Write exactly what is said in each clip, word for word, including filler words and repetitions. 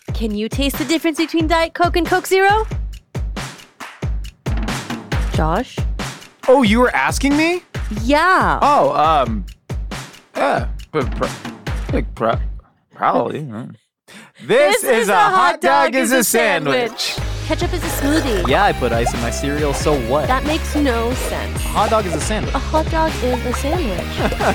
Can you taste the difference between Diet Coke and Coke Zero? Josh? Oh, you were asking me? Yeah. Oh, um, yeah, but pro- like pro- probably. huh. This, is, a hot dog is a sandwich. Ketchup is a smoothie. Yeah, I put ice in my cereal, so what? That makes no sense. Hot dog is a sandwich. A hot dog is a sandwich.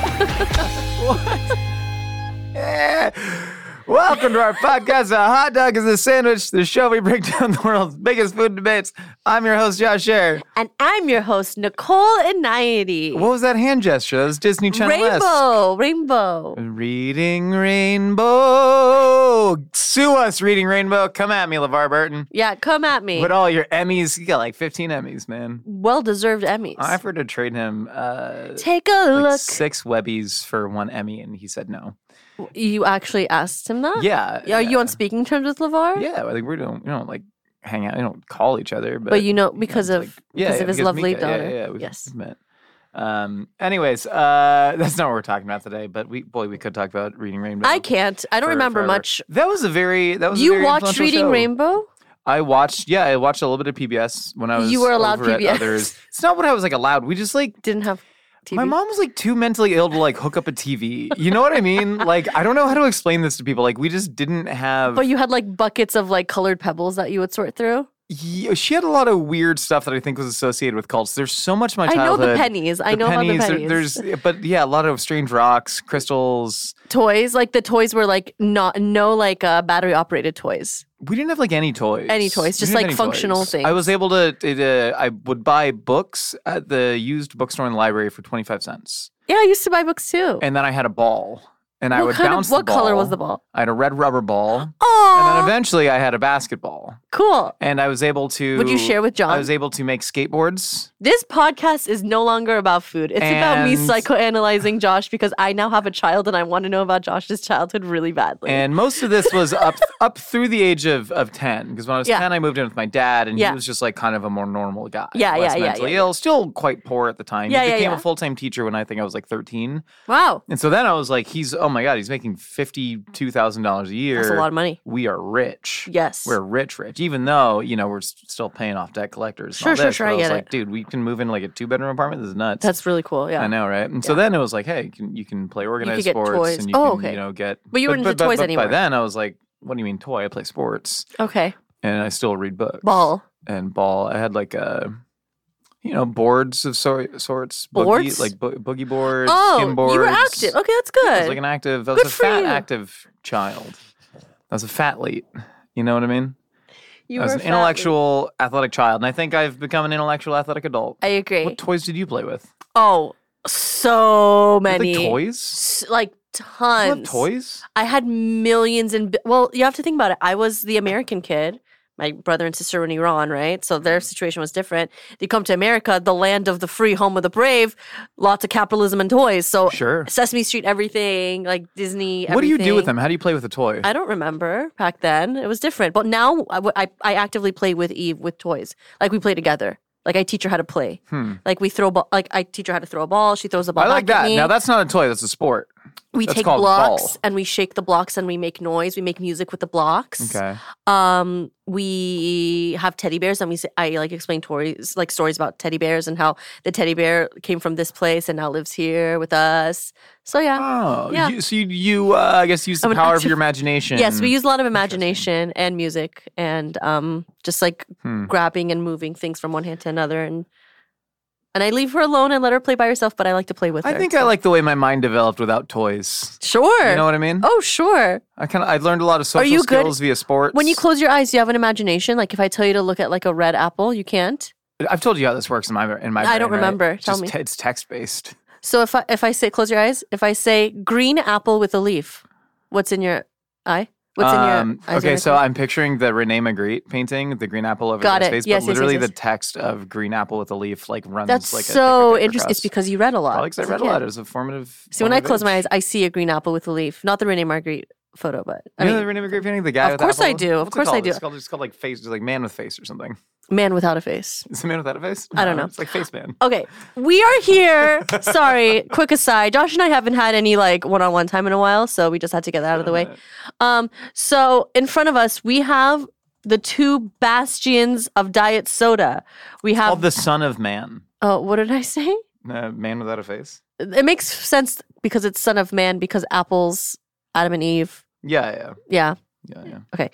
Yeah. Welcome to our podcast, A Hot Dog is a Sandwich, the show we break down the world's biggest food debates. I'm your host, Josh Scher. And I'm your host, Nicole Inayati. What was that hand gesture? That was Disney Channel. Rainbow, rainbow. Reading Rainbow. Sue us, Reading Rainbow. Come at me, LeVar Burton. Yeah, come at me. With all your Emmys. You got like fifteen Emmys, man. Well-deserved Emmys. I offered to trade him uh, Take a like look. six Webbies for one Emmy, and he said no. You actually asked him that? Yeah. Are you yeah. on speaking terms with LeVar? Yeah, like we don't, we don't like hang out, we don't call each other, but But you know, because you know, of it's like- yeah, because yeah, of his because lovely Mika, daughter. Yeah, yeah, we've, Yes. we've met. Um. Anyways, uh, that's not what we're talking about today. But we, boy, we could talk about Reading Rainbow. I can't. I don't for- remember forever. much. That was a very that was a You very watched influential Reading show. Rainbow? I watched. Yeah, I watched a little bit of P B S when I was. You were allowed over at P B S. Others. It's not what I was like allowed. We just like. Didn't have T V? My mom was like too mentally ill to like hook up a T V. You know what I mean? Like I don't know how to explain this to people. Like we just didn't have. But you had like buckets of like colored pebbles that you would sort through? Yeah, she had a lot of weird stuff that I think was associated with cults. There's so much of my I know childhood. the pennies. I know pennies, about the there- pennies. There's, but yeah, a lot of strange rocks, crystals. Toys, like the toys were like not no like uh, battery operated toys. We didn't have like any toys. Any toys, We just, didn't have like, any functional toys. things. I was able to, to, uh, I would buy books at the used bookstore in the library for twenty-five cents. Yeah, I used to buy books too. And then I had a ball. And I What would kind of- bounce what the color ball. was the ball? I had a red rubber ball. And then Oh, eventually I had a basketball. cool. And I was able to. Would you share with John? I was able to make skateboards. This podcast is no longer about food. It's about me And- psychoanalyzing Josh because I now have a child and I want to know about Josh's childhood really badly. And most of this was up up through the age of, of ten. Because when I was Yeah. ten, I moved in with my dad, and Yeah. he was just like kind of a more normal guy. Yeah, less yeah, yeah, mentally yeah, ill, still quite poor at the time. Yeah, he yeah, became yeah. a full-time teacher when I think I was like thirteen. wow, And so then I was like, he's, oh my God, he's making fifty-two thousand dollars a year. that's a lot of money. We are rich. Yes. We're rich, rich. Even though, you know, we're s- still paying off debt collectors. and Sure, all sure, this, sure, but I I was get like, it. dude, we can move in like a two-bedroom apartment. This is nuts. That's really cool. Yeah. I know, right? And so Yeah. then it was like, hey, you can, you can play organized get sports, toys. and you Oh, can, okay. you know, get. But you weren't into toys but anymore. By then, I was like, what do you mean toy? I play sports, Okay. and I still read books. Ball. and ball. I had like a, you know, boards of sor- sorts. Boogie, Boards? like bo- boogie boards, Oh, skim boards. you were active. Okay, that's I good. was like an active. I was Good a for fat, you. active child. I was a fatlete. You know what I mean? you I was were an fat. intellectual, athletic child, and I think I've become an intellectual, athletic adult. I agree. What toys did you play with? Oh, so You had, many. Like toys? S- Like You tons. have toys? I had millions and bi- well, you have to think about it. I was the American kid. My brother and sister were in Iran, right? So their situation was different. They come to America, the land of the free, home of the brave. Lots of capitalism and toys. So Sure. Sesame Street, everything like Disney. What do you do with everything. them? How do you play with a toy? I don't remember back then. It was different. But now I, w- I, I actively play with Eve with toys. Like we play together. Like I teach her how to play. Hmm. Like we throw ball. Like I teach her how to throw a ball. She throws a ball. I like back at that. me. Now that's not a toy. That's a sport. we that's take called blocks ball. and we shake the blocks and we make noise. We make music with the blocks. Okay. Um, we have teddy bears and we say, I like explain stories like stories about teddy bears and how the teddy bear came from this place and now lives here with us. So yeah. Oh, Yeah. you, so you, you uh, I guess, use the I'm an power of active- your imagination. Yes, we use a lot of imagination and music and um just like Hmm. grabbing and moving things from one hand to another and and I leave her alone and let her play by herself, but I like to play with I her. think I like the way my mind developed without toys. Sure. You know what I mean? Oh, sure. I kind of I learned a lot of social you good- skills via sports. When you close your eyes, do you have an imagination? Like if I tell you to look at like a red apple, you can't. I've told you how this works in my in my. I don't brain, right? remember. It's Tell just me. te- it's text based. So if I if I say close your eyes, if I say green apple with a leaf, what's in your eye? What's in your Um, eyes? okay, are so closed? I'm picturing the Renee Magritte painting, the green apple over Got his it. face, Yes, yes, but yes, literally yes. the text of green apple with a leaf like runs That's like a so thicker, thicker interesting. It's across. because you read a lot. Probably because I as a read a kid. lot. It was a formative. See, when I formative close my age. eyes, I see a green apple with a leaf, not the Renee Marguerite photo, but I You know mean, the Renee Magritte painting, the guy of with course apple? I do. Of What's it course I called? do. It's called, it's called like face, it's like man with face or something. Man without a face. Is it man without a face? I don't No, know. It's like face man. Okay, we are here. Sorry, quick aside. Josh and I haven't had any like one-on-one time in a while, so we just had to get that out of the way. Um, so in front of us, we have the two bastions of diet soda. We have Called the Son of Man. Oh, what did I say? Uh, man without a face. It makes sense because it's son of man because apples, Adam and Eve. Yeah, yeah, Yeah. yeah, yeah. Okay.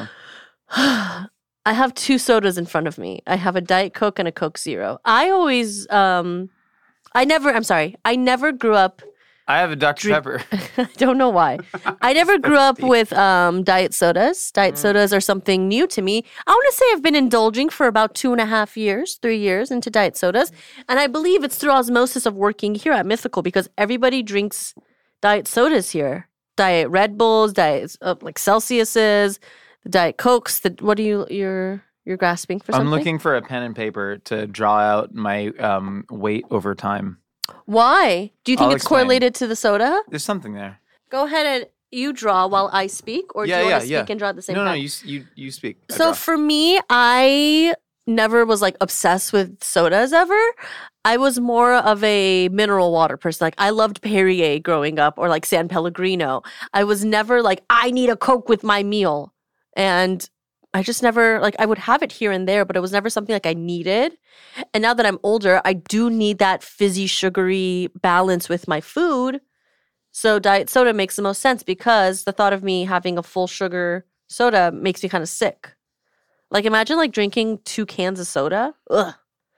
Well. I have two sodas in front of me. I have a Diet Coke and a Coke Zero. I always, um, I never, I'm sorry, I never grew up, I have a Doctor Pepper. I don't know why. I never grew up with um, diet sodas. Diet Mm. sodas are something new to me. I want to say I've been indulging for about two and a half years, three years into diet sodas. And I believe it's through osmosis of working here at Mythical because everybody drinks diet sodas here. Diet Red Bulls, diet uh, like Celsius's, the Diet Cokes. The, what are you, you're, you're grasping for something? I'm looking for a pen and paper to draw out my um, weight over time. Why? Do you think I'll it's explain. correlated to the soda? There's something there. Go ahead and you draw while I speak, or Yeah, do you yeah, want to speak yeah. and draw at the same No, time? no, you s- you you speak. I So draw. for me, I never was like obsessed with sodas ever. I was more of a mineral water person. Like I loved Perrier growing up or like San Pellegrino. I was never like, I need a Coke with my meal. And I just never like I would have it here and there, but it was never something like I needed. And now that I'm older, I do need that fizzy, sugary balance with my food. So diet soda makes the most sense because the thought of me having a full sugar soda makes me kind of sick. Like imagine like drinking two cans of soda. Ugh.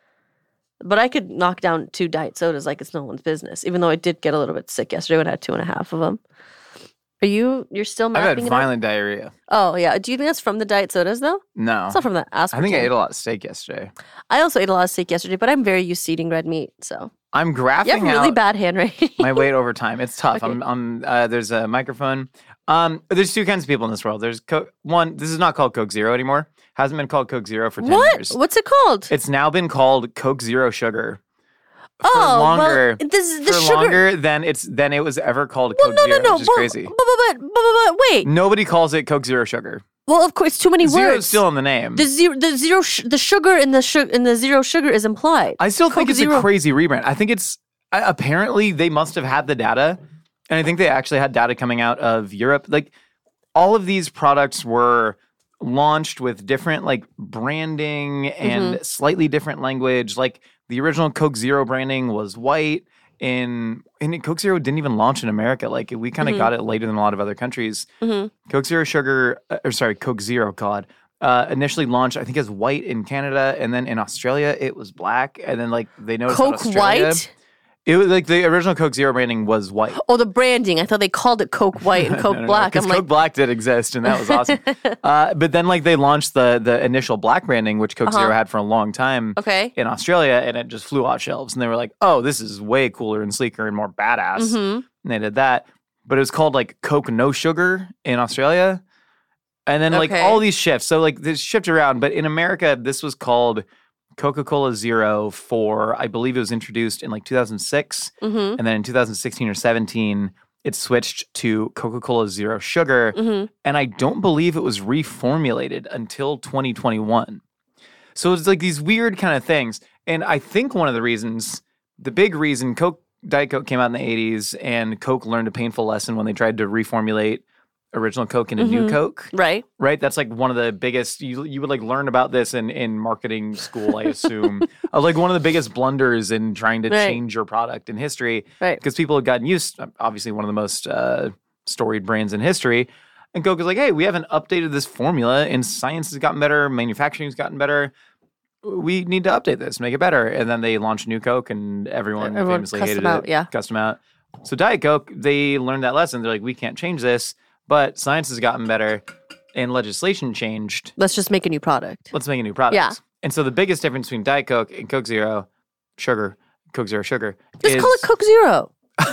But I could knock down two diet sodas like it's no one's business, even though I did get a little bit sick yesterday when I had two and a half of them. Are you, you're still I've mapping had it out? violent diarrhea. Oh, yeah. Do you think that's from the diet sodas, though? No. It's not from the aspartame. I think I ate a lot of steak yesterday. I also ate a lot of steak yesterday, but I'm very used to eating red meat, so. I'm You graphing have really out bad handwriting. my weight over time. It's tough. Okay. I'm, I'm uh, there's a microphone. Um, there's two kinds of people in this world. There's Co- one. This is not called Coke Zero anymore. Hasn't been called Coke Zero for ten What? years. What's it called? It's now been called Coke Zero Sugar. For oh, longer, well, this, the for sugar. longer than it's than it was ever called well, Coke no, Zero, no, no. which is But, crazy. But, but, but, but, but, wait. Nobody calls it Coke Zero Sugar. Well, of course, too many Zero words. is still in the name. the zero, the zero, sh- the sugar in the su- in the zero sugar is implied. I still think Coke it's Zero. a crazy rebrand. I think it's uh, apparently they must have had the data, and I think they actually had data coming out of Europe. Like all of these products were launched with different like branding and Mm-hmm. slightly different language. Like the original Coke Zero branding was white. In and Coke Zero didn't even launch in America. Like we kind of Mhm. got it later than a lot of other countries. Mhm. Coke Zero Sugar, uh, or sorry, Coke Zero, God, uh, initially launched I think as white in Canada, and then in Australia it was black, and then like they noticed that Coke Australia, White? It was like the original Coke Zero branding was white. Oh, the branding. I thought they called it Coke White and Coke No, no, no, Black. 'cause I'm Coke like, Black did exist, and that was awesome. uh, but then like they launched the the initial black branding, which Coke Uh-huh. Zero had for a long time. okay. In Australia, and it just flew off shelves, and they were like, "Oh, this is way cooler and sleeker and more badass." hmm And they did that, but it was called like Coke No Sugar in Australia, and then like Okay. all these shifts. So like this shift around, but in America, this was called Coca-Cola Zero for I believe it was introduced in like two thousand six, hmm and then in two thousand sixteen or seventeen, it switched to Coca-Cola Zero Sugar, hmm and I don't believe it was reformulated until twenty twenty-one. So it's like these weird kind of things. And I think one of the reasons, the big reason Coke, Diet Coke came out in the eighties and Coke learned a painful lesson when they tried to reformulate original Coke into new Mhm. Coke, Right. right? That's like one of the biggest, you, you would like learn about this in, in marketing school, I assume, of like one of the biggest blunders in trying to Right. change your product in history. Right. Because people had gotten used, obviously one of the most uh, storied brands in history. And Coke is like, hey, we haven't updated this formula and science has gotten better, manufacturing has gotten better. We need to update this, make it better. And then they launched New Coke and everyone, Everyone famously cussed hated them out, it. yeah. Cussed them out. So Diet Coke, they learned that lesson. They're like, we can't change this, but science has gotten better and legislation changed. Let's just make a new product. Let's make a new product. Yeah. And so the biggest difference between Diet Coke and Coke Zero Sugar, Coke Zero Sugar, Just is call it Coke Zero.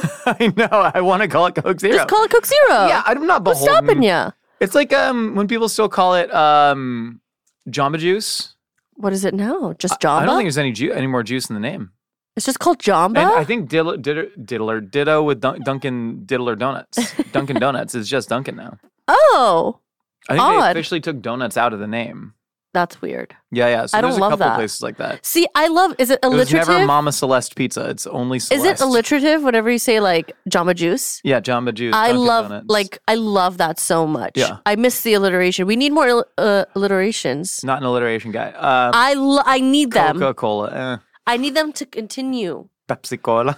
I know. I want to call it Coke Zero. Just call it Coke Zero. Yeah, I'm not What's beholden. stopping you? It's like um when people still call it um Jamba Juice. What is it now? Just I Jamba? don't think there's any ju- any more juice in the name. it's just called Jamba? And I think diddler, diddler, diddler ditto with Dun- Dunkin' Diddler Donuts. Dunkin' Donuts is just Dunkin' now. oh. I think Odd. they officially took donuts out of the name. That's weird. Yeah, yeah. So I there's don't a love couple that. places like that. See, I love. Is it It was alliterative? never Mama Celeste pizza. It's only Celeste. Is it alliterative? Whenever you say like Jamba Juice. Yeah, Jamba Juice. I Dunkin' love Donuts. like I love that so much. Yeah. I miss the alliteration. We need more ill- uh, alliterations. Not an alliteration guy. Um, I lo- I need them. Coca Cola. Eh. I need them to continue. Pepsi Cola.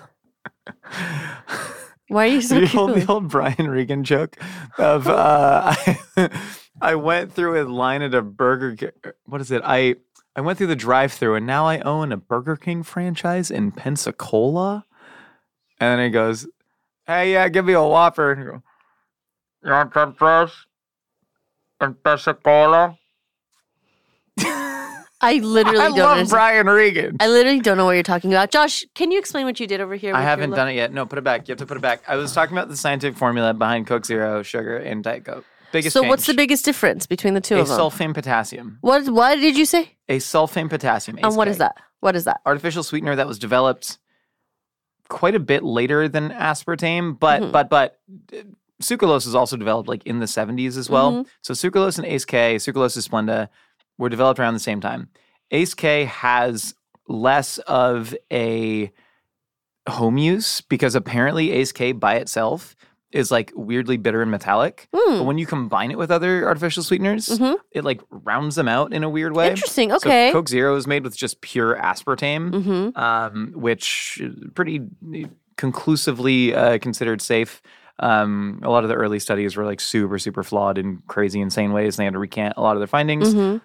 Why are you so the, old, cute? the old Brian Regan joke of uh, I, I went through a line at a Burger King. What is it? I I went through the drive-through and now I own a Burger King franchise in Pensacola. And then he goes, "Hey, yeah, give me a Whopper." And I go, "You want Pensacola and Pensacola?" I literally I don't love understand. Brian Regan. I literally don't know what you're talking about. Josh, can you explain what you did over here? I haven't done it yet. No, put it back. You have to put it back. I was talking about the scientific formula behind Coke Zero, sugar, and Diet Coke. Biggest So change. what's the biggest difference between the two A of them? sulfame potassium. What what did you say? A sulfame potassium. And what A C K. is that? What is that? Artificial sweetener that was developed quite a bit later than aspartame, but Mhm. but but uh, sucralose was also developed like in the seventies as well. Mhm. So sucralose and A C K, sucralose is Splenda, were developed around the same time. A C K has less of a home use because apparently A C K by itself is like weirdly bitter and metallic. Hmm. But when you combine it with other artificial sweeteners, Mhm. it like rounds them out in a weird way. Interesting. So Okay. Coke Zero is made with just pure aspartame, Mm-hmm. um, which is pretty conclusively uh, considered safe. Um, a lot of the early studies were like super, super flawed in crazy, insane ways. And they had to recant a lot of their findings. Mm-hmm.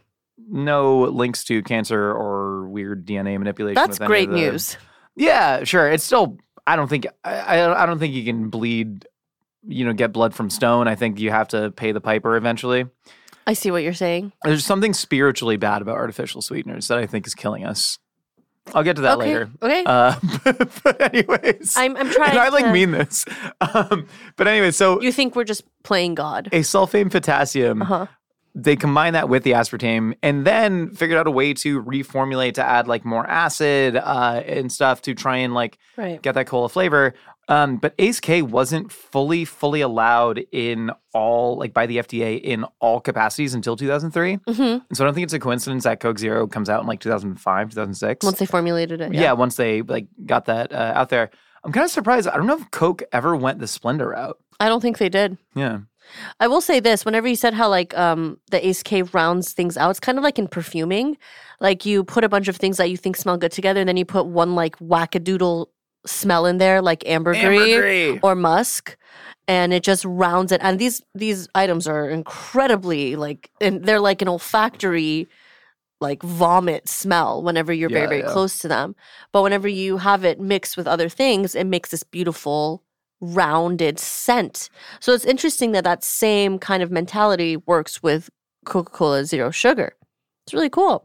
No links to cancer or weird D N A manipulation. That's with any great of the- news. Yeah, sure. It's still. I don't think. I. I I don't think you can bleed. You know, get blood from stone. I think you have to pay the piper eventually. I see what you're saying. There's something spiritually bad about artificial sweeteners that I think is killing us. I'll get to that okay. later. Okay. Uh, but, but anyways, I'm I'm trying. and I like to- mean this. Um, but anyway, so You think we're just playing God? a sulfame potassium. Uh huh. They combine that with the aspartame and then figured out a way to reformulate to add like more acid uh, and stuff to try and like Right. get that cola flavor. Um, but A C K wasn't fully, fully allowed in all, like by the F D A in all capacities until two thousand three. Mm-hmm. And so I don't think it's a coincidence that Coke Zero comes out in like two thousand five, two thousand six. Once they formulated it. yeah. once they like got that uh, out there. I'm kind of surprised. I don't know if Coke ever went the Splenda route. I don't think they did. Yeah. I will say this: whenever you said how like um the A C K rounds things out, it's kind of like in perfuming. Like you put a bunch of things that you think smell good together, and then you put one like wackadoodle smell in there, like ambergris, Ambergris. or musk, and it just rounds it. And these these items are incredibly like, and they're like an olfactory like vomit smell whenever you're very Yeah, very yeah. close to them. But whenever you have it mixed with other things, it makes this beautiful rounded scent. So it's interesting that that same kind of mentality works with Coca-Cola Zero Sugar. It's really cool.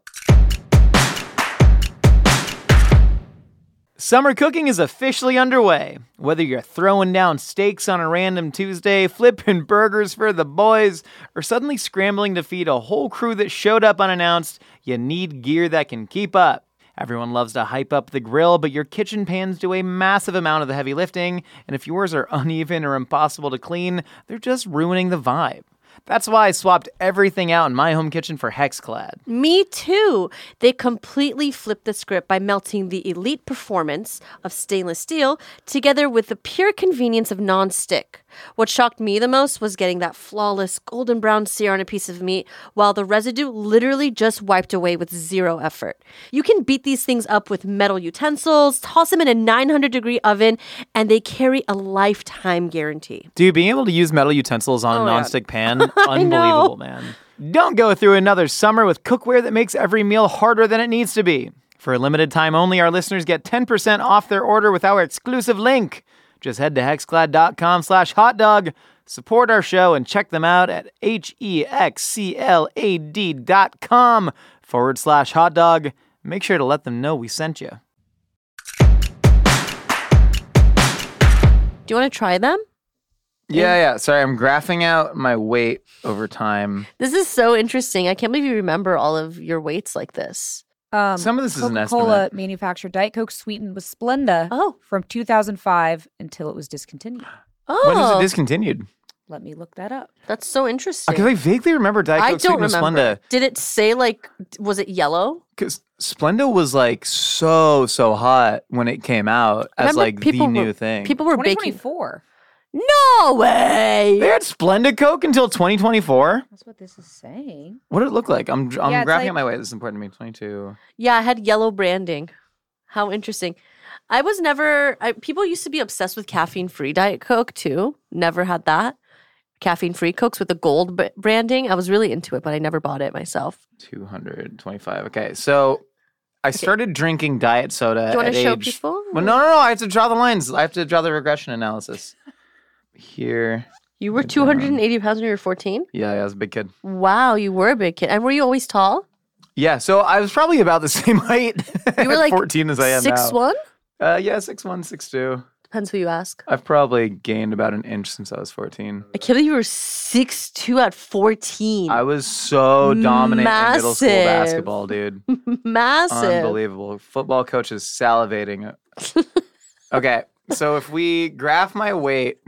Summer cooking is officially underway. Whether you're throwing down steaks on a random Tuesday, flipping burgers for the boys, or suddenly scrambling to feed a whole crew that showed up unannounced, you need gear that can keep up. Everyone loves to hype up the grill, but your kitchen pans do a massive amount of the heavy lifting, and if yours are uneven or impossible to clean, they're just ruining the vibe. That's why I swapped everything out in my home kitchen for Hexclad. Me too. They completely flipped the script by melting the elite performance of stainless steel together with the pure convenience of non-stick. What shocked me the most was getting that flawless golden brown sear on a piece of meat while the residue literally just wiped away with zero effort. You can beat these things up with metal utensils, toss them in a nine hundred degree oven, and they carry a lifetime guarantee. Dude, being able to use metal utensils on Oh a my nonstick pan, I know. unbelievable, man. Don't go through another summer with cookware that makes every meal harder than it needs to be. For a limited time only, our listeners get ten percent off their order with our exclusive link. Just head to hexclad.com slash hotdog, support our show, and check them out at H-E-X-C-L-A-D dot com forward slash hotdog. Make sure to let them know we sent you. Do you want to try them? Yeah, yeah. Sorry, I'm graphing out my weight over time. This is so interesting. I can't believe you remember all of your weights like this. Um, Some of this is an Coca-Cola estimate. manufactured Diet Coke sweetened with Splenda Oh. from two thousand five until it was discontinued. Oh. When was it discontinued? Let me look that up. That's so interesting. Because I vaguely remember Diet Coke I don't Sweet and remember. Splenda. Did it say like, was it yellow? Because Splenda was like so, so hot when it came out as Remember like the people new were- thing. People were twenty baking. twenty-four. No way. They had Splenda Coke until twenty twenty-four. That's what this is saying. What did it look like? I'm I'm Yeah, it's graphing like- out my weight. This is important to me. twenty-two. Yeah, I had yellow branding. How interesting. I was never, I, people used to be obsessed with caffeine free Diet Coke too. Never had that. Caffeine free Cokes with the gold b- branding. I was really into it, but I never bought it myself. two hundred twenty-five. Okay, so I started drinking diet soda Do you want at to show age. people? Well, no, no, no. I have to draw the lines. I have to draw the regression analysis. Here. You were two hundred eighty pounds when you were fourteen? Yeah, yeah, I was a big kid. Wow, you were a big kid. And were you always tall? Yeah, so I was probably about the same height You were at like fourteen as I am Six now. one? Uh, yeah, six one, six two. Depends who you ask. I've probably gained about an inch since I was fourteen. I can't believe you were six two at fourteen. I was so dominant in middle school Massive. basketball, dude. Massive. Unbelievable. Football coach is salivating. Okay, so if we graph my weight,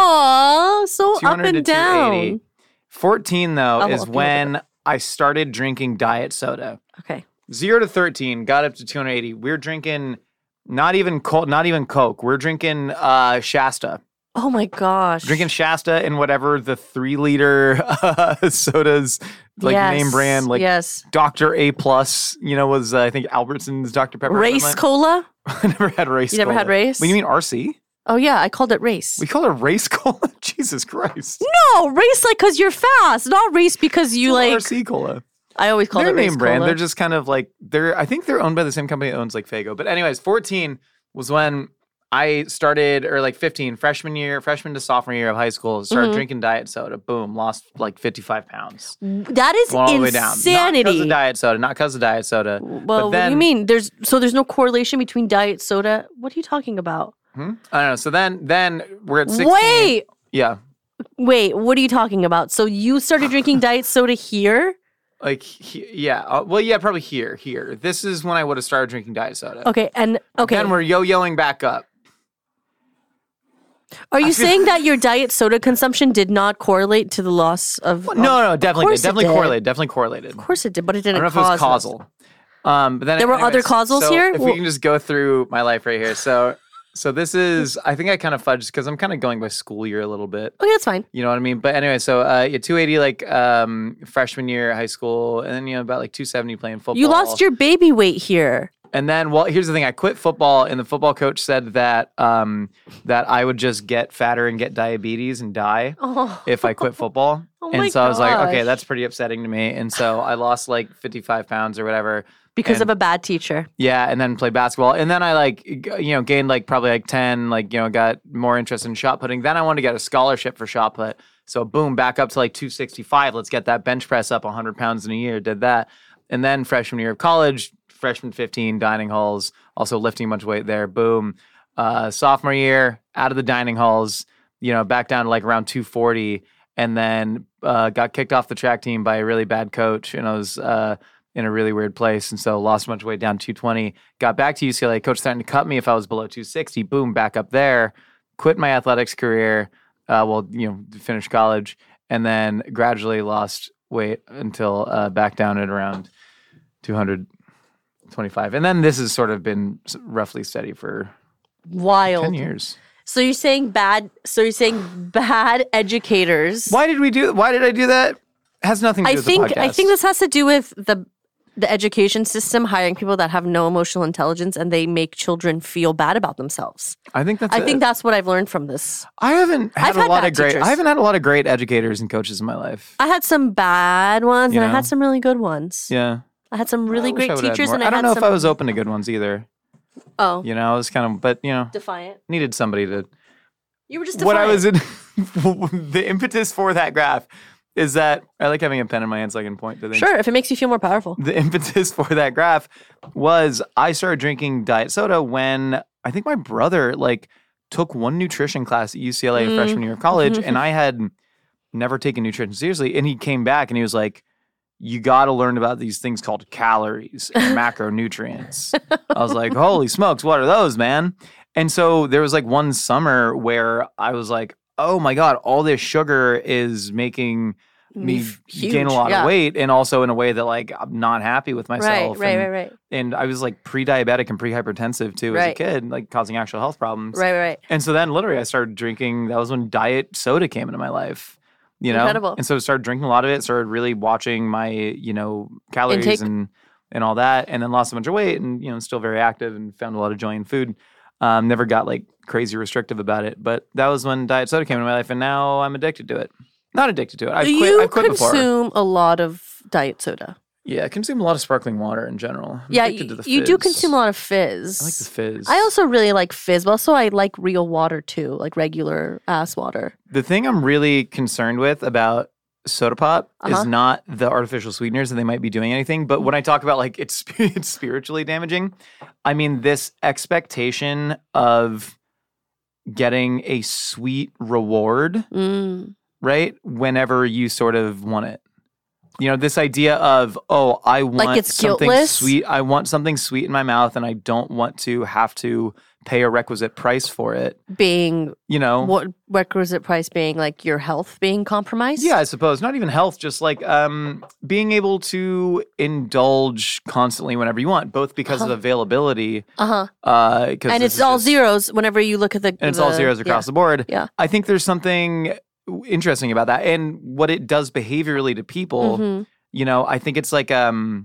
Aw, so up two hundred to and two eighty. down. fourteen, though, Oh, is okay, when I started drinking diet soda. Okay. Zero to thirteen, got up to two hundred eighty. We're drinking not even Coke, not even Coke. We're drinking uh, Shasta. Oh my gosh. Drinking Shasta in whatever the three liter uh, sodas, like Yes, name brand, like yes. Doctor A plus. You know, was uh, I think Albertsons Doctor Pepper. Race something. cola? I never had race. You never cola. had Race? What do you mean R C? Oh yeah, I called it race. We call it race cola. Jesus Christ! No, race like because you're fast, not race because you It's like. R C cola. I always call They're it race name brand. cola. They're just kind of like they're. I think they're owned by the same company that owns like Faygo. But anyways, fourteen was when I started, or like fifteen, freshman year, freshman to sophomore year of high school, started Mhm. drinking diet soda. Boom, lost like fifty-five pounds. That is Going all the way down. Not because insanity. of diet soda, not because of diet soda. Well, but what then, do you mean? There's so there's no correlation between diet soda. What are you talking about? Hmm? I don't know. So then, then we're at sixteen. Wait, Yeah. wait. What are you talking about? So you started drinking diet soda here? Like, he, yeah. Uh, well, yeah, probably here, here. This is when I would have started drinking diet soda. Okay, and okay. Then we're yo-yoing back up. Are you I feel- saying that your diet soda consumption did not correlate to the loss of? Well, no, no, definitely course did. it Definitely did. correlated. Definitely correlated. Of course it did, but it I didn't don't know if it was cause causal. Um, but then There were other anyways, causals so here? If Well- we can just go through my life right here. So, so this is, I think I kind of fudged because I'm kind of going by school year a little bit. Okay, that's fine. You know what I mean? But anyway, so uh, yeah, two eighty like um, freshman year high school, and then you know about like two seventy playing football. You lost your baby weight here. And then, well, here's the thing: I quit football, and the football coach said that um, that I would just get fatter and get diabetes and die Oh, if I quit football. Oh and my so I was like, okay, gosh. that's pretty upsetting to me. And so I lost like fifty-five pounds or whatever. because and- of a bad teacher. Yeah, and then played basketball. And then I like, g- you know, gained like probably like ten, like, you know, got more interest in shot putting. Then I wanted to get a scholarship for shot put. So boom, back up to like two sixty-five. Let's get that bench press up one hundred pounds in a year. Did that. And then freshman year of college, freshman fifteen, dining halls, also lifting a bunch of weight there. Boom. Uh, sophomore year, out of the dining halls, you know, back down to like around two forty. And then uh, got kicked off the track team by a really bad coach. And I was uh, in a really weird place. And so lost a bunch of weight down to two twenty. Got back to U C L A. Coach threatened to cut me if I was below two sixty. Boom, back up there. Quit my athletics career. Uh, well, you know, finished college. And then gradually lost weight until uh, back down at around two hundred twenty-five. And then this has sort of been s- roughly steady for Wild. ten years. So you're saying bad. So you're saying bad educators. Why did we do Why did I do that? Has nothing to do I with think the podcast. I think this has to do with the the education system hiring people that have no emotional intelligence and they make children feel bad about themselves. I think that's I it. think that's what I've learned from this. I haven't had I've a had lot bad of great. teachers. I haven't had a lot of great educators and coaches in my life. I had some bad ones You and I know? had some really good ones. Yeah, I had some really I wish great I would've had teachers more. and I, I don't had know some if I was open to good ones either. Oh, You know, I was kind of, but you know, defiant. needed somebody to. You were just defiant. What I was in, the impetus for that graph is that I like having a pen in my hand so I can point to things. Sure, if it makes you feel more powerful. The impetus for that graph was I started drinking diet soda when I think my brother like took one nutrition class at U C L A Mm. freshman year of college, and I had never taken nutrition seriously. And he came back and he was like, "You got to learn about these things called calories and macronutrients." I was like, "Holy smokes, what are those, man?" And so there was like one summer where I was like, oh my God, all this sugar is making me F- huge, gain a lot yeah. of weight, and also in a way that like I'm not happy with Right, myself. right, and, right, right, and I was like pre-diabetic and pre-hypertensive too as a Right. kid, like causing actual health problems. right, right. And so then literally I started drinking. That was when diet soda came into my life, you know? Incredible. And so I started drinking a lot of it, started really watching my, you know, calories Intake. and and all that, and then lost a bunch of weight and, you know, still very active and found a lot of joy in food. Um, never got like crazy restrictive about it. But that was when diet soda came into my life, and now I'm addicted to it. Not addicted to it. I've quit, you I've quit before. consume a lot of diet soda. Yeah, I consume a lot of sparkling water in general. I'm Yeah, addicted you, to the you do fizz. consume a lot of fizz. I like the fizz. I also really like fizz, but also I like real water too, like regular ass water. The thing I'm really concerned with about soda pop Uh-huh. is not the artificial sweeteners that they might be doing anything, but when I talk about like it's, it's spiritually damaging, I mean this expectation of getting a sweet reward, Mm. right? Whenever you sort of want it. You know, this idea of, oh, I want it's something guiltless? sweet. I want something sweet in my mouth, and I don't want to have to pay a requisite price for it. Being You know? what requisite price being like your health being compromised? Yeah, I suppose. Not even health, just like um, being able to indulge constantly whenever you want, both because of availability. Uh-huh. Uh, And it's all zeros whenever you look at the And it's all the- zeros across yeah. the board. Yeah. I think there's something interesting about that. And what it does behaviorally to people, Mhm. you know, I think it's like um,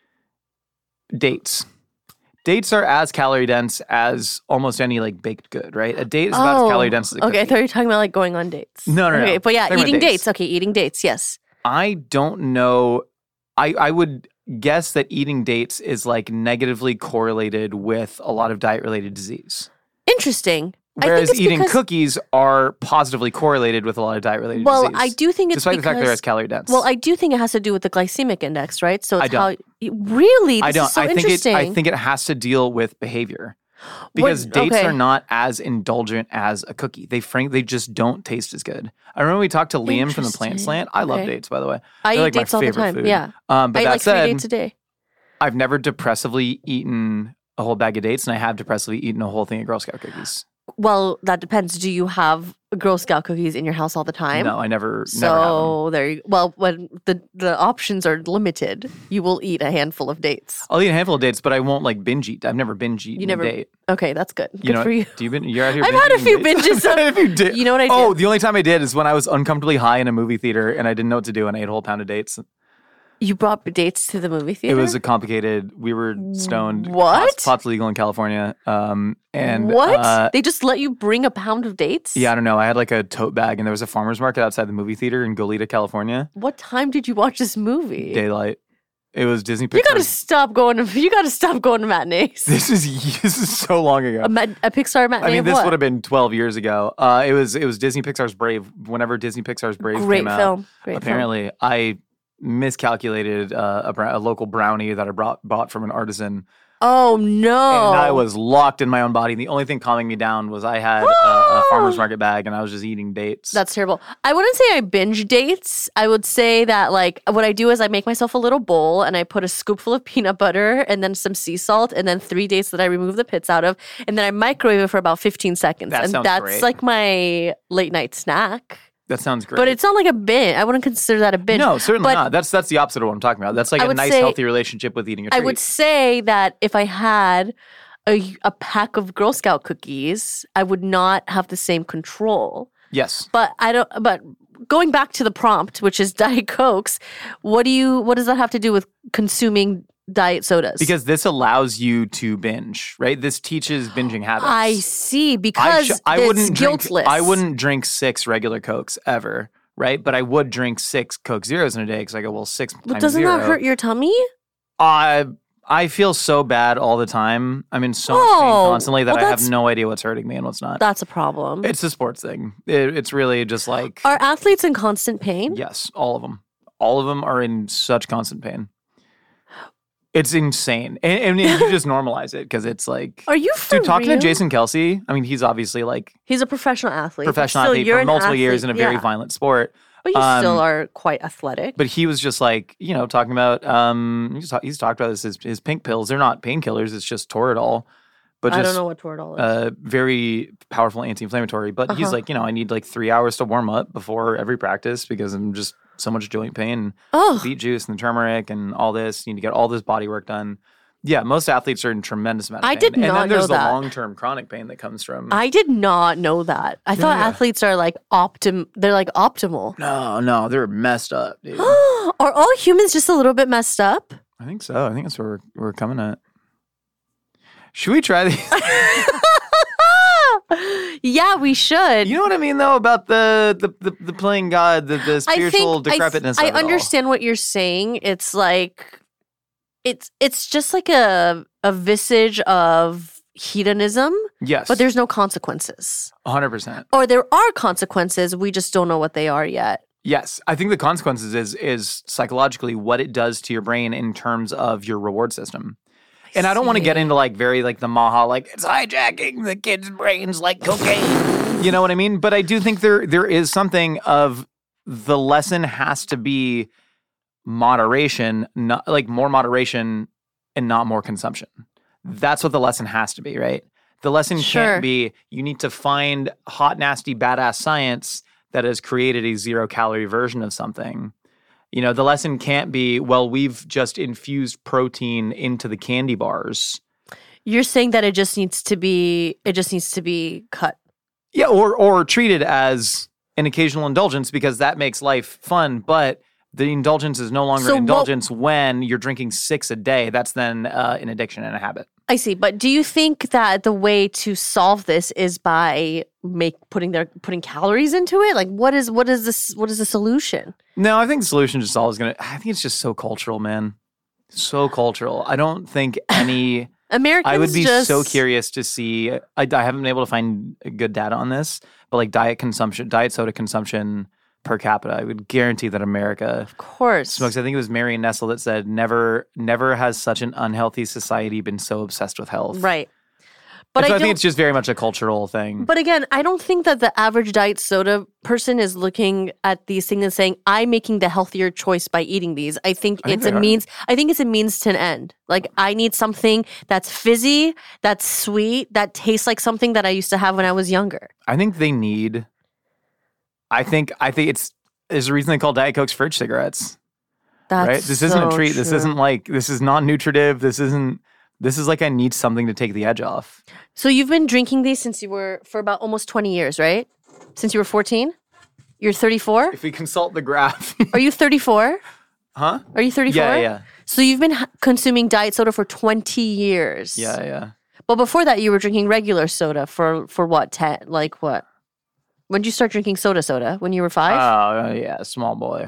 dates. Dates are as calorie dense as almost any like baked good, right? A date is about as calorie dense as a Okay, I cookie. thought you were talking about like going on dates. No, no, no. Okay, but yeah, Talking about eating dates. dates. Okay, eating dates. Yes. I don't know. I, I would guess that eating dates is like negatively correlated with a lot of diet related disease. Interesting. I Whereas think it's eating because, cookies are positively correlated with a lot of diet related Well, disease. I do think it's despite because, the fact they're as calorie dense. Well, I do think it has to do with the glycemic index, right? So it's I don't. how really. This I don't. Is so I think it. interesting. I think it has to deal with behavior. Because dates okay. are not as indulgent as a cookie. They frank they just don't taste as good. I remember we talked to Liam from the Plant Interesting. Slant. I love Okay. dates, by the way. I They're eat like my dates all the favorite time. food. Yeah, Um, but I eat that like said, three dates a day. I've never depressively eaten a whole bag of dates, and I have depressively eaten a whole thing of Girl Scout cookies. Well, that depends. Do you have Girl Scout cookies in your house all the time? No, I never, So never have them. there. You, well, when the the options are limited, you will eat a handful of dates. I'll eat a handful of dates, but I won't like binge eat. I've never binge eaten You never- a date. Okay, that's good. Good You know, for you. do you bin- you're out here? I've binge had a eating few dates? binges I've had a few di- You know what I Oh, did? the only time I did is when I was uncomfortably high in a movie theater and I didn't know what to do, and I ate a whole pound of dates. You brought dates to the movie It theater. was a complicated. We were stoned. What? Pot's, pot's legal in California. Um, and what? Uh, They just let you bring a pound of dates? yeah, I don't know. I had like a tote bag, and there was a farmer's market outside the movie theater in Goleta, California. What time did you watch this movie? Daylight. It was Disney Pixar. You gotta stop going to. You gotta stop going to matinees. This is this is so long ago. A, mat- a Pixar matinee. I mean, of this what? would have been twelve years ago. Uh, it was it was Disney Pixar's Brave. Whenever Disney Pixar's Brave Great came out, film. Great apparently I miscalculated uh, a, brow- a local brownie that I brought bought from an artisan, film. Oh no! and I was locked in my own body. The only thing calming me down was I had a, a farmer's market bag, and I was just eating dates. That's terrible. I wouldn't say I binge dates. I would say that like what I do is I make myself a little bowl and I put a scoopful of peanut butter and then some sea salt and then three dates that I remove the pits out of and then I microwave it for about fifteen seconds. That and sounds that's great. like my late night snack. that sounds great. But it's not like a binge. I wouldn't consider that a binge. no, certainly but not. That's that's the opposite of what I'm talking about. That's like I a would nice, say- healthy relationship with eating a treat. I would say that if I had a, a pack of Girl Scout cookies, I would not have the same control. yes. But I don't. But going back to the prompt, which is Diet Cokes, what do you? What does that have to do with consuming diet sodas? Because this allows you to binge, right? This teaches binging habits. I see. I, Because sh- I it's wouldn't drink. guiltless. I wouldn't drink six regular Cokes ever, right? But I would drink six Coke Zeros in a day because I go, well, six But times doesn't zero. that hurt your tummy? I I feel so bad all the time. I'm in so much Oh, pain constantly that well, I have that's- no idea what's hurting me and what's not. That's a problem. It's a sports thing. It, it's really just like Are athletes in constant pain? yes, all of them. All of them are in such constant pain. It's insane, and, and you just normalize it because it's like. Are you for Dude, talking real? to Jason Kelsey, I mean, he's obviously like He's a professional athlete. but professional still, athlete you're for an multiple years in athlete. a very Yeah. violent sport. But you um, still are quite athletic. But he was just like, you know, talking about, um, he's, ta- he's talked about this, his, his pink pills. They're not painkillers, it's just Toradol. but I just don't know what Toradol is. uh, very powerful anti-inflammatory. But he's Uh-huh. like, you know, I need like three hours to warm up before every practice because I'm just so much joint pain. oh, Beet juice and the turmeric and all this. You need to get all this body work done. Yeah, most athletes are in tremendous amount of I pain. did and not then there's know the that. long-term chronic pain that comes from. I did not know that. I thought yeah. athletes are like optim. They're like optimal. no, no, they're messed up, dude. Are all humans just a little bit messed up? I think so. I think that's where we're, we're coming at. Should we try these? Yeah, we should. You know what I mean, though, about the the, the, the playing God, the, the spiritual I think, decrepitness I, of I it all. understand what you're saying. It's like it's it's just like a a visage of hedonism, Yes. but there's no consequences. one hundred percent. Or there are consequences, we just don't know what they are yet. Yes. I think the consequences is is psychologically what it does to your brain in terms of your reward system. And I don't want to get see. into like very like the Maha, like it's hijacking the kids' brains like cocaine. You know what I mean? But I do think there there is something of the lesson has to be moderation, not like more moderation and not more consumption. That's what the lesson has to be, right? The lesson Sure. can't be you need to find hot, nasty, badass science that has created a zero calorie version of something. You know, the lesson can't be, well, we've just infused protein into the candy bars. You're saying that it just needs to be it just needs to be cut. Yeah, or or treated as an occasional indulgence because that makes life fun, but the indulgence is no longer So an what- indulgence when you're drinking six a day. That's then uh, an addiction and a habit. I see, but do you think that the way to solve this is by make putting their putting calories into it? Like what is what is this what is the solution? No, I think the solution just always going to, I think it's just so cultural, man. So cultural. I don't think any, Americans I would be just, so curious to see, I, I haven't been able to find good data on this, but like diet consumption, diet soda consumption per capita, I would guarantee that America Of course. smokes. I think it was Mary Nestle that said, never, never has such an unhealthy society been so obsessed with health. Right. But But so I, I, think don't, it's just very much a cultural thing. but again, I don't think that the average diet soda person is looking at these things and saying, I'm making the healthier choice by eating these. I think I think it's a they are. means I think it's a means to an end. Like I need something that's fizzy, that's sweet, that tastes like something that I used to have when I was younger. I think they need, I think, I think it's, there's a reason they call Diet Cokes fridge cigarettes. That's right? This isn't a so treat. This true. isn't like, this is non-nutritive. This isn't, this is like I need something to take the edge off. So you've been drinking these since you were for about almost twenty years, right? Since you were fourteen? You're thirty-four? If we consult the graph. Are you thirty-four? Huh? Are you thirty-four? Yeah, yeah. So you've been h- consuming diet soda for twenty years. Yeah, yeah. But before that you were drinking regular soda for for what? ten like what? When did you start drinking soda soda? When you were five? Oh, uh, yeah, small boy.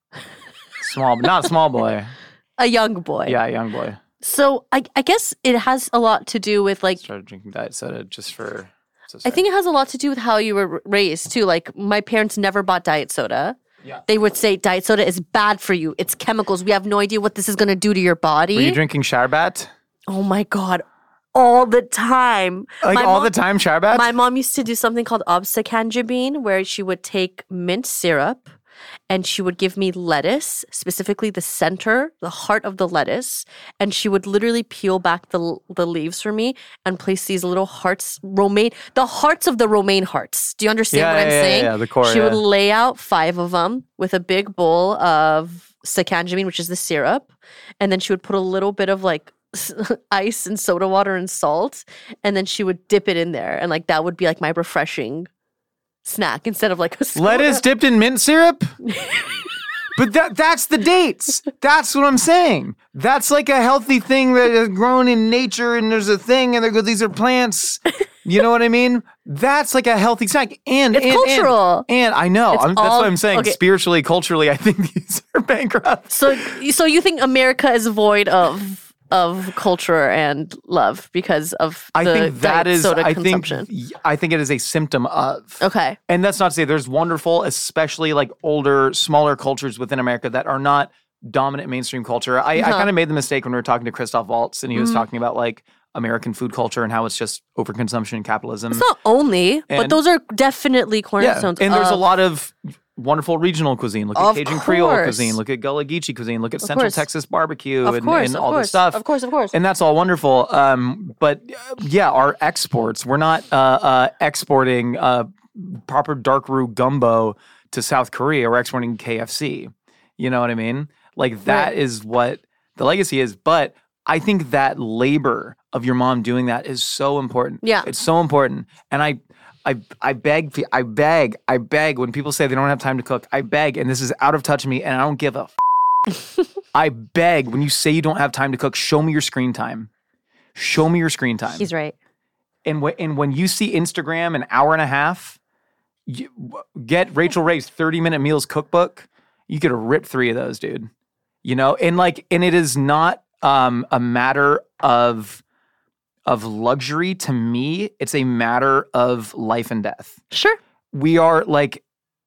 Small, not small boy. A young boy. Yeah, young boy. So I I guess it has a lot to do with like Started drinking diet soda just for. So I sorry. think it has a lot to do with how you were r- raised too. Like my parents never bought diet soda. Yeah. They would say diet soda is bad for you. It's chemicals. We have no idea what this is going to do to your body. Were you drinking Sharbat? Oh my god, all the time. Like My all mom- the time, Sharbat? My mom used to do something called obstacanjabine, where she would take mint syrup and she would give me lettuce, specifically the center, the heart of the lettuce, and she would literally peel back the the leaves for me and place these little hearts, romaine, the hearts of the romaine hearts. Do you understand Yeah, what I'm yeah, yeah, saying? yeah, the core, She would yeah. lay out five of them with a big bowl of sacandamine, which is the syrup, and then she would put a little bit of like ice and soda water and salt, and then she would dip it in there, and like that would be like my refreshing snack instead of like a soda. Lettuce dipped in mint syrup? But that that's the dates. That's what I'm saying. That's like a healthy thing that is grown in nature and there's a thing and they go, these are plants. You know what I mean? That's like a healthy snack. And It's and, cultural. And, and I know. It's I'm, that's all- what I'm saying. okay. Spiritually, culturally, I think these are bankrupt. So, so you think America is void of of culture and love because of I the think that diet is soda I think consumption? I think it is a symptom of. Okay. And that's not to say there's wonderful, especially like older, smaller cultures within America that are not dominant mainstream culture. I, I Uh-huh. kind of made the mistake when we were talking to Christoph Waltz and he was Mhm. talking about like American food culture and how it's just overconsumption and capitalism. It's not only, but And- those are definitely yeah. cornerstones. And there's a of- lot of wonderful regional cuisine. Look at Of Cajun Creole course. cuisine. Look at Gullah Geechee cuisine. Look at Of Central course. Texas barbecue Of and, course, and of all course, this stuff. of course, of course. And that's all wonderful. Um, but uh, yeah, our exports, we're not uh, uh, exporting uh, proper dark roux gumbo to South Korea. We're exporting K F C. You know what I mean? Like that Right. is what the legacy is. But I think that labor of your mom doing that is so important. Yeah. It's so important. And I I I beg pe- I beg, I beg when people say they don't have time to cook, I beg, and this is out of touch of me, and I don't give a f- I beg when you say you don't have time to cook, show me your screen time. Show me your screen time. He's right. And, wh- and when you see Instagram an hour and a half, you, get Rachel Ray's thirty minute meals cookbook. You could rip three of those, dude. You know, and like, and it is not um, a matter of of luxury to me. It's a matter of life and death. Sure. We are like,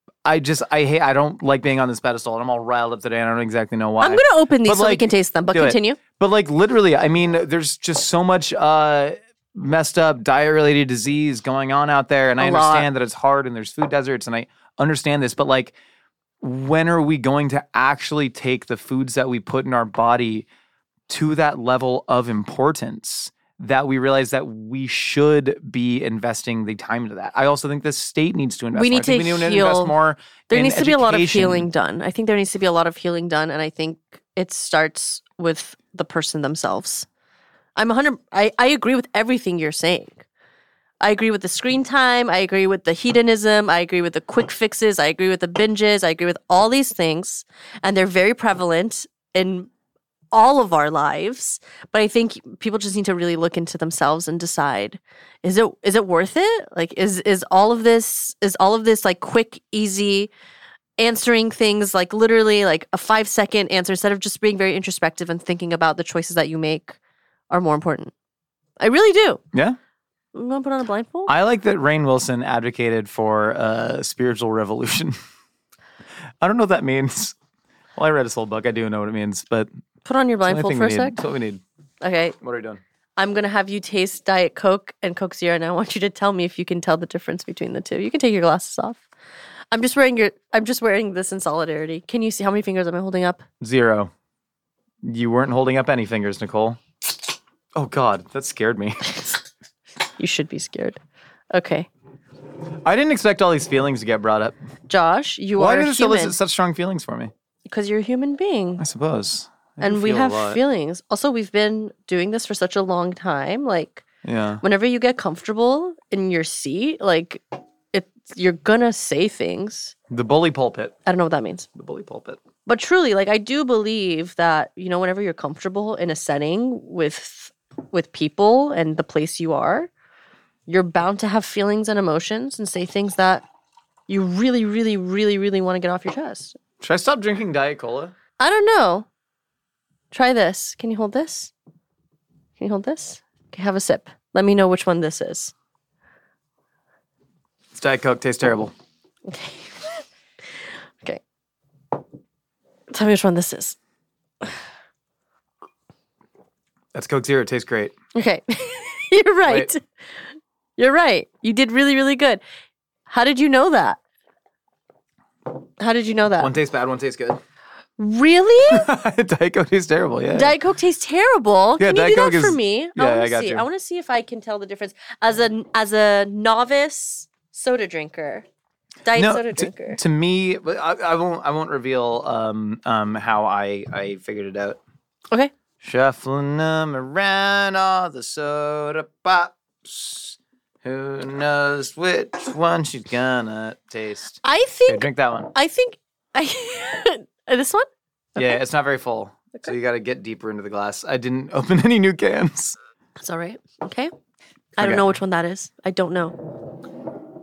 I just, I hate, I don't like being on this pedestal, and I'm all riled up today. And I don't exactly know why. I'm going to open these But, so we like, can taste them, but do it. continue. But like literally, I mean, there's just so much uh, messed up diet-related disease going on out there, and I A lot. understand that it's hard and there's food deserts, and I understand this. But like, when are we going to actually take the foods that we put in our body to that level of importance that we realize that we should be investing the time into that? I also think the state needs to invest We more. need I think to we need to heal- invest more. There in needs to be a lot of education. healing done. I think there needs to be a lot of healing done, and I think it starts with the person themselves. I'm one hundred I, I agree with everything you're saying. I agree with the screen time. I agree with the hedonism. I agree with the quick fixes. I agree with the binges. I agree with all these things. And they're very prevalent in all of our lives. But I think people just need to really look into themselves and decide, is it is it worth it? Like is is all of this is all of this like quick, easy answering things like literally like a five second answer instead of just being very introspective and thinking about the choices that you make are more important. I really do. Yeah. I'm gonna put on a blindfold. I like that Rainn Wilson advocated for a spiritual revolution. I don't know what that means. Well, I read his whole book. I do know what it means, but Put on your it's the only blindfold thing for we a need. sec. That's what we need. Okay, What are you doing? I'm gonna have you taste Diet Coke and Coke Zero, and I want you to tell me if you can tell the difference between the two. You can take your glasses off. I'm just wearing your. I'm just wearing this in solidarity. Can you see how many fingers am I holding up? Zero. You weren't holding up any fingers, Nicole. Oh, God. That scared me. You should be scared. Okay, I didn't expect all these feelings to get brought up. Josh, you Why are did this human elicit such strong feelings for me? because you're a human being. I suppose. I do And we feel a have lot. feelings. Also, we've been doing this for such a long time. Like, Yeah. whenever you get comfortable in your seat, like, it, you're gonna say things. The bully pulpit. I don't know what that means. The bully pulpit. But truly, like, I do believe that, you know, whenever you're comfortable in a setting with with people and the place you are, you're bound to have feelings and emotions and say things that you really, really, really, really want to get off your chest. Should I stop drinking Diet Cola? I don't know. Try this. Can you hold this? Can you hold this? Okay, have a sip. Let me know which one this is. It's Diet Coke. Tastes terrible. Okay. Okay. Tell me which one this is. That's Coke Zero. It tastes great. Okay. You're right. Wait. You're right. You did really, really good. How did you know that? How did you know that? One tastes bad, one tastes good. Really? Diet Coke tastes terrible, yeah. Diet Coke tastes terrible. Yeah, Can Diet you do Coke that for is- me? Yeah, I want I to got see. you. I want to see if I can tell the difference as a as a novice soda drinker, diet no, soda to, drinker. to me, but I, I won't. I won't reveal um, um, how I, I figured it out. Okay. Shuffling them around all the soda pops. Who knows which one she's gonna taste? I Here, think. drink that one. I think. I this one. Yeah, it's not very full, so you got to get deeper into the glass. I didn't open any new cans. That's all right. Okay. I don't Okay. know which one that is. I don't know.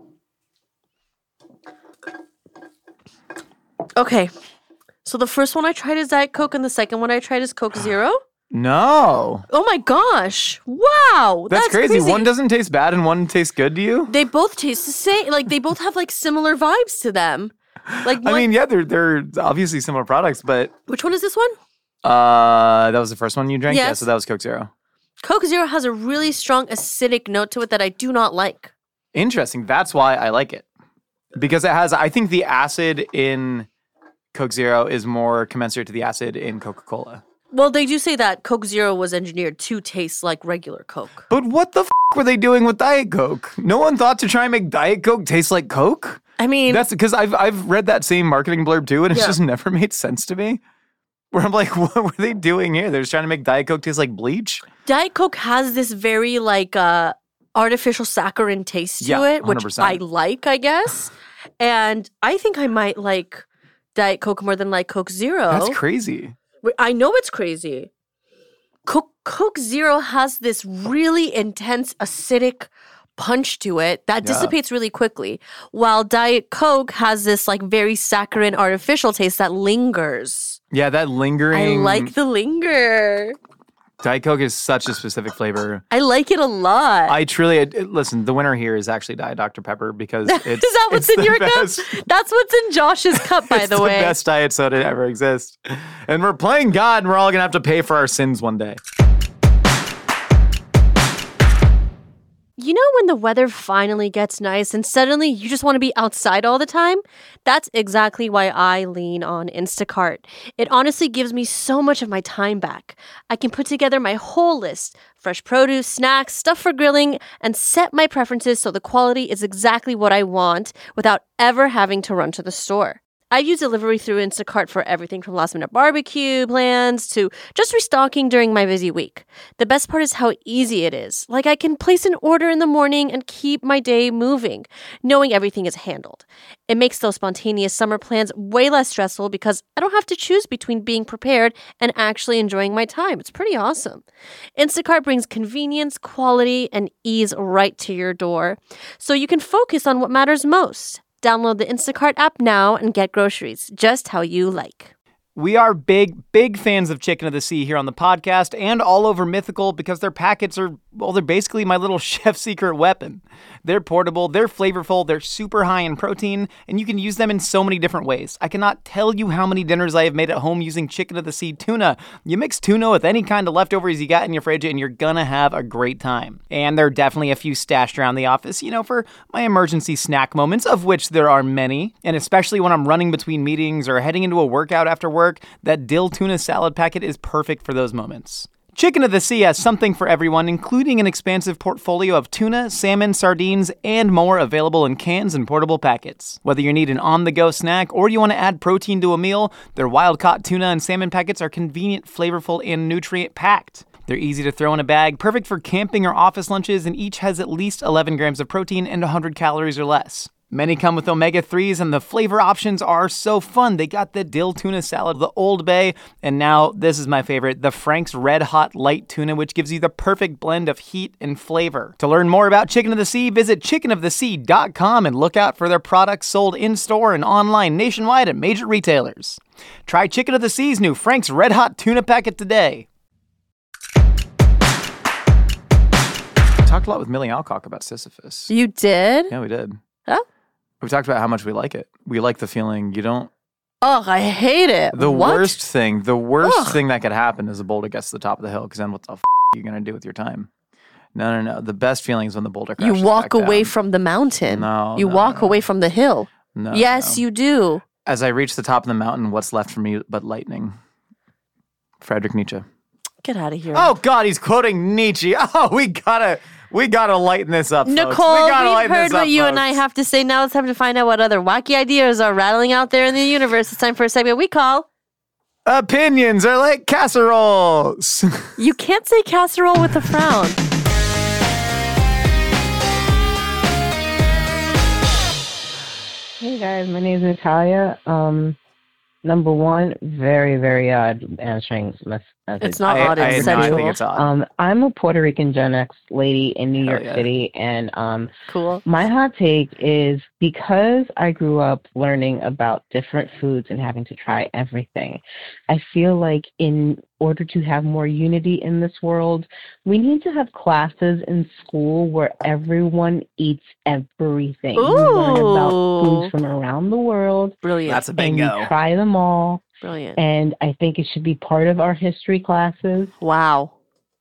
Okay. So the first one I tried is Diet Coke, and the second one I tried is Coke Zero. No, Oh my gosh! Wow, that's, crazy. One doesn't taste bad and one tastes good to you. They both taste the same. Like they both have like similar vibes to them. Like I one, mean, yeah, they're they're obviously similar products, but which one is this one? uh, that was the first one you drank. Yeah, Yes. so that was Coke Zero. Coke Zero has a really strong acidic note to it that I do not like. Interesting. That's why I like it. because it has, I think the acid in Coke Zero is more commensurate to the acid in Coca-Cola. Well, they do say that Coke Zero was engineered to taste like regular Coke. But what the f*** were they doing with Diet Coke? No one thought to try and make Diet Coke taste like Coke? I mean, That's because I've I've read that same marketing blurb too, and it's Yeah. just never made sense to me. Where I'm like, what were they doing here? They're just trying to make Diet Coke taste like bleach? Diet Coke has this very like uh, artificial saccharin taste to Yeah, it, which one hundred percent. I like, I guess. And I think I might like Diet Coke more than like Coke Zero. That's crazy. Wait, I know it's crazy. Coke, Coke Zero has this really intense acidic punch to it that Yeah. dissipates really quickly, while Diet Coke has this like very saccharine artificial taste that lingers. Yeah, that lingering. I like the linger. Diet Coke is such a specific flavor. I like it a lot. I truly it, it- listen. The winner here is actually Diet Doctor Pepper because it's Is that what's it's in the your best, cup? That's what's in Josh's cup, by it's the way. best diet soda to ever exist. And we're playing God, and we're all gonna have to pay for our sins one day. You know when the weather finally gets nice and suddenly you just want to be outside all the time? That's exactly why I lean on Instacart. It honestly gives me so much of my time back. I can put together my whole list, fresh produce, snacks, stuff for grilling, and set my preferences so the quality is exactly what I want without ever having to run to the store. I use delivery through Instacart for everything from last minute barbecue plans to just restocking during my busy week. The best part is how easy it is. Like I can place an order in the morning and keep my day moving, knowing everything is handled. It makes those spontaneous summer plans way less stressful because I don't have to choose between being prepared and actually enjoying my time. It's pretty awesome. Instacart brings convenience, quality, and ease right to your door, so you can focus on what matters most. Download the Instacart app now and get groceries just how you like. We are big, big fans of Chicken of the Sea here on the podcast and all over Mythical because their packets are, well, they're basically my little chef secret weapon. They're portable, they're flavorful, they're super high in protein, and you can use them in so many different ways. I cannot tell you how many dinners I have made at home using Chicken of the Sea tuna. You mix tuna with any kind of leftovers you got in your fridge and you're gonna have a great time. And there are definitely a few stashed around the office, you know, for my emergency snack moments, of which there are many. And especially when I'm running between meetings or heading into a workout after work, that dill tuna salad packet is perfect for those moments. Chicken of the Sea has something for everyone, including an expansive portfolio of tuna, salmon, sardines, and more available in cans and portable packets. Whether you need an on-the-go snack or you want to add protein to a meal, their wild-caught tuna and salmon packets are convenient, flavorful, and nutrient-packed. They're easy to throw in a bag, perfect for camping or office lunches, and each has at least eleven grams of protein and one hundred calories or less. Many come with omega threes, and the flavor options are so fun. They got the dill tuna salad, the Old Bay, and now this is my favorite, the Frank's Red Hot Light Tuna, which gives you the perfect blend of heat and flavor. To learn more about Chicken of the Sea, visit chicken of the sea dot com and look out for their products sold in-store and online nationwide at major retailers. Try Chicken of the Sea's new Frank's Red Hot Tuna packet today. Talked a lot with Millie Alcock about Sisyphus. You did? Yeah, we did. Huh? We talked about how much we like it. We like the feeling you don't. Oh, I hate it. The What? worst thing, the worst Ugh. thing that could happen is a boulder gets to the top of the hill, because then what the f- are you going to do with your time? No, no, no. The best feeling is when the boulder You crashes walk back away down. from the mountain. No, You no, walk no. away from the hill. No, yes, no. you do. As I reach the top of the mountain, what's left for me but lightning? Friedrich Nietzsche. Get out of here. Oh God, he's quoting Nietzsche. Oh, we gotta, we gotta lighten this up, folks. Nicole, we gotta we've lighten heard this what up, you and I folks. have to say. Now it's time to find out what other wacky ideas are rattling out there in the universe. It's time for a segment we call Opinions are like casseroles. You Can't Say Casserole with a Frown. Hey guys, my name is Natalia. Um, number one, very, very odd answering mes- message. It's not I, odd, I, it's no, I sensual. think it's odd. Um, I'm a Puerto Rican Gen X lady in New Hell York yeah. City, and um, Cool. my hot take is because I grew up learning about different foods and having to try everything, I feel like in order to have more unity in this world, we need to have classes in school where everyone eats everything. You learn about Ooh. foods from around the world, Brilliant. That's a and bingo. you try them all. Brilliant. And I think it should be part of our history classes. Wow.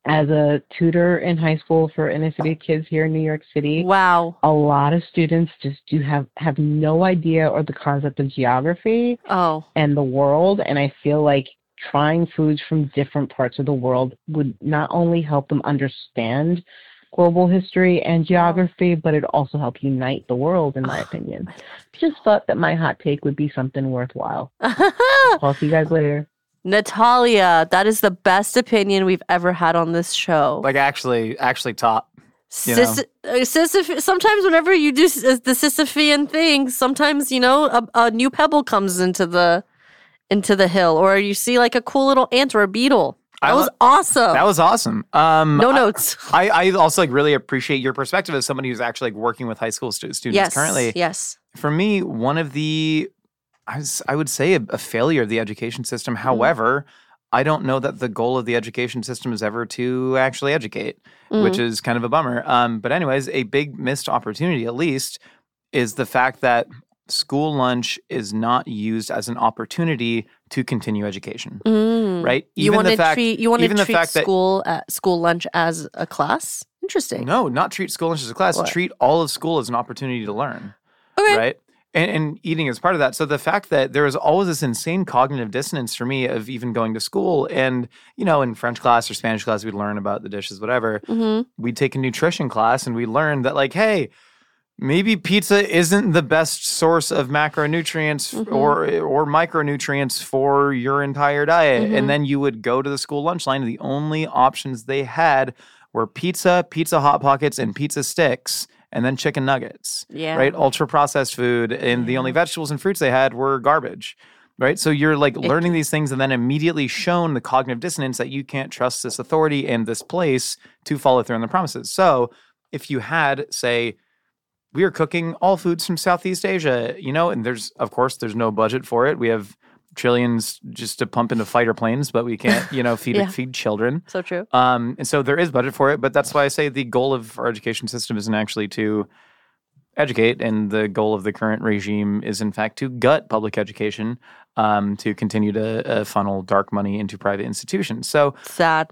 as a tutor in high school for inner city kids here in New York City, Wow. a lot of students just do have, have no idea or the concept of geography Oh. and the world. And I feel like trying foods from different parts of the world would not only help them understand global history and geography, but it also help unite the world, in my opinion. Just thought that my hot take would be something worthwhile. I'll see you guys later. Natalia, that is the best opinion we've ever had on this show. Like actually, actually top. You Sis- uh, Sisyph- sometimes whenever you do s- the Sisyphean thing, sometimes, you know, a, a new pebble comes into the into the hill, or you see like a cool little ant or a beetle. That I was lo- awesome. That was awesome. Um, no I- notes. I, I also like really appreciate your perspective as somebody who's actually like working with high school stu- students yes. currently. Yes. For me, one of the, I, was, I would say a, a failure of the education system. However, I don't know that the goal of the education system is ever to actually educate, Mm. which is kind of a bummer. Um, but anyways, a big missed opportunity, at least, is the fact that school lunch is not used as an opportunity to continue education. Mm. Right? You Even want the to fact- treat you want to even the treat fact that- school uh, school lunch as a class? Interesting. No, not treat school lunch as a class. What? Treat all of school as an opportunity to learn. Okay. Right? And, and eating is part of that. So the fact that there is always this insane cognitive dissonance for me of even going to school, and you know, in French class or Spanish class, we'd learn about the dishes, whatever. Mm-hmm. We'd take a nutrition class, and we learned that, like, hey, maybe pizza isn't the best source of macronutrients Mhm. or or micronutrients for your entire diet. Mhm. And then you would go to the school lunch line, and the only options they had were pizza, pizza hot pockets, and pizza sticks, and then chicken nuggets. Yeah. Right? Ultra processed food, and the only vegetables and fruits they had were garbage. Right? So you're like learning these things and then immediately shown the cognitive dissonance that you can't trust this authority and this place to follow through on the promises. So if you had, say, we are cooking all foods from Southeast Asia, you know, and there's, of course, there's no budget for it. We have trillions just to pump into fighter planes, but we can't, you know, feed Yeah. feed children. So true. Um, and so there is budget for it, but that's why I say the goal of our education system isn't actually to educate, and the goal of the current regime is, in fact, to gut public education, um, to continue to uh, funnel dark money into private institutions. So Sad.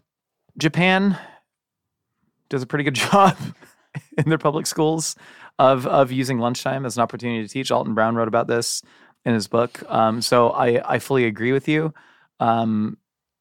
Japan does a pretty good job in their public schools of of using lunchtime as an opportunity to teach. Alton Brown wrote about this in his book. Um, so I, I fully agree with you. Um,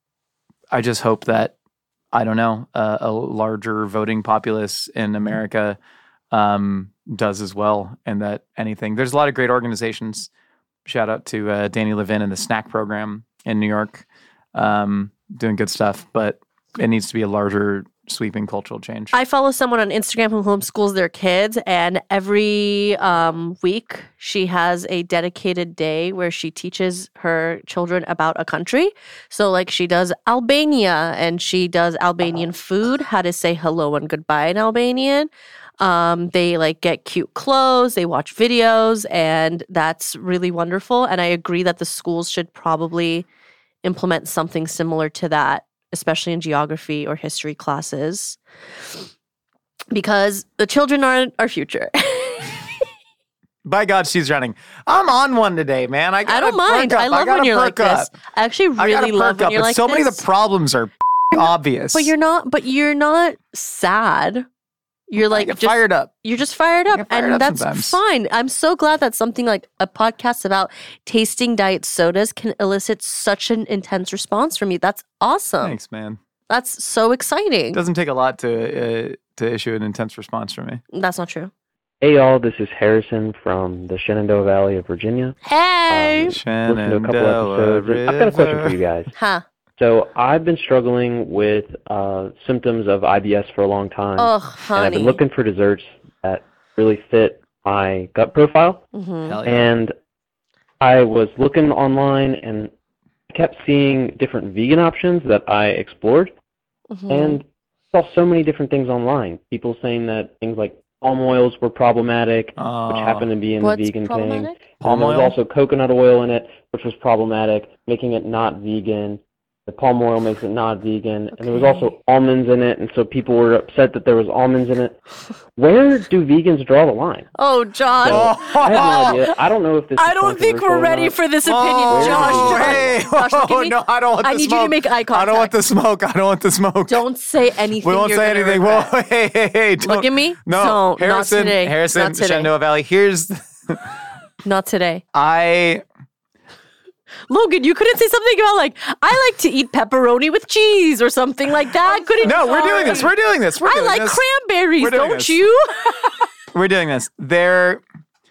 I just hope that, I don't know, uh, a larger voting populace in America um, does as well, and that anything. There's a lot of great organizations. Shout out to uh, Danny Levin and the Snack Program in New York, um, doing good stuff, but it needs to be a larger sweeping cultural change. I follow someone on Instagram who homeschools their kids, and every um, week she has a dedicated day where she teaches her children about a country. So, like, she does Albania, and she does Albanian food, how to say hello and goodbye in Albanian. Um, they like get cute clothes, they watch videos, and that's really wonderful. And I agree that the schools should probably implement something similar to that, especially in geography or history classes, because the children are our future. By God, she's running. I'm on one today, man. I, I gotta don't mind. perk up. I love gotta when you're like perk this. up. I actually I gotta really love perk when up. you're But like so this. many of the problems are obvious. But you're not. But you're not sad. You're I like get just, fired up. You're just fired up, get fired and up that's sometimes. fine. I'm so glad that something like a podcast about tasting diet sodas can elicit such an intense response from you. That's awesome. Thanks, man. That's so exciting. It doesn't take a lot to uh, to issue an intense response from me. That's not true. Hey y'all, this is Harrison from the Shenandoah Valley of Virginia. Hey, Um, listened to a couple episodes. and I've got a question for you guys. huh? So I've been struggling with uh, symptoms of I B S for a long time, Oh, and I've honey. been looking for desserts that really fit my gut profile. Mhm. Hell yeah. And I was looking online and kept seeing different vegan options that I explored, Mhm. and saw so many different things online. People saying that things like palm oils were problematic, which Uh, happened to be in What's the vegan thing. problematic? Palm And there was oil? also coconut oil in it, which was problematic, making it not vegan. the palm oil makes it not vegan, and there was Okay. also almonds in it, and so people were upset that there was almonds in it. Where do vegans draw the line? Oh, John. I have no idea. I don't know if this. I is don't think we're controversial or ready not. for this opinion, Oh, Josh. hey, Josh, Josh, look at oh, me. no, I don't want I the need smoke. you to make eye contact. I don't want the smoke. I don't want the smoke. Don't say anything. we won't you're say gonna anything. regret. Whoa, hey, hey, hey. Don't, Look at me. No, Don't. Not Harrison, today. Harrison, Not today. Shenandoah Valley. Here's, Not today. I, Logan, you couldn't say something about like I like to eat pepperoni with cheese or something like that. Couldn't no, we're Sorry. doing this. We're doing this. We're I doing like this. cranberries, We're doing don't this. you? We're doing this. There,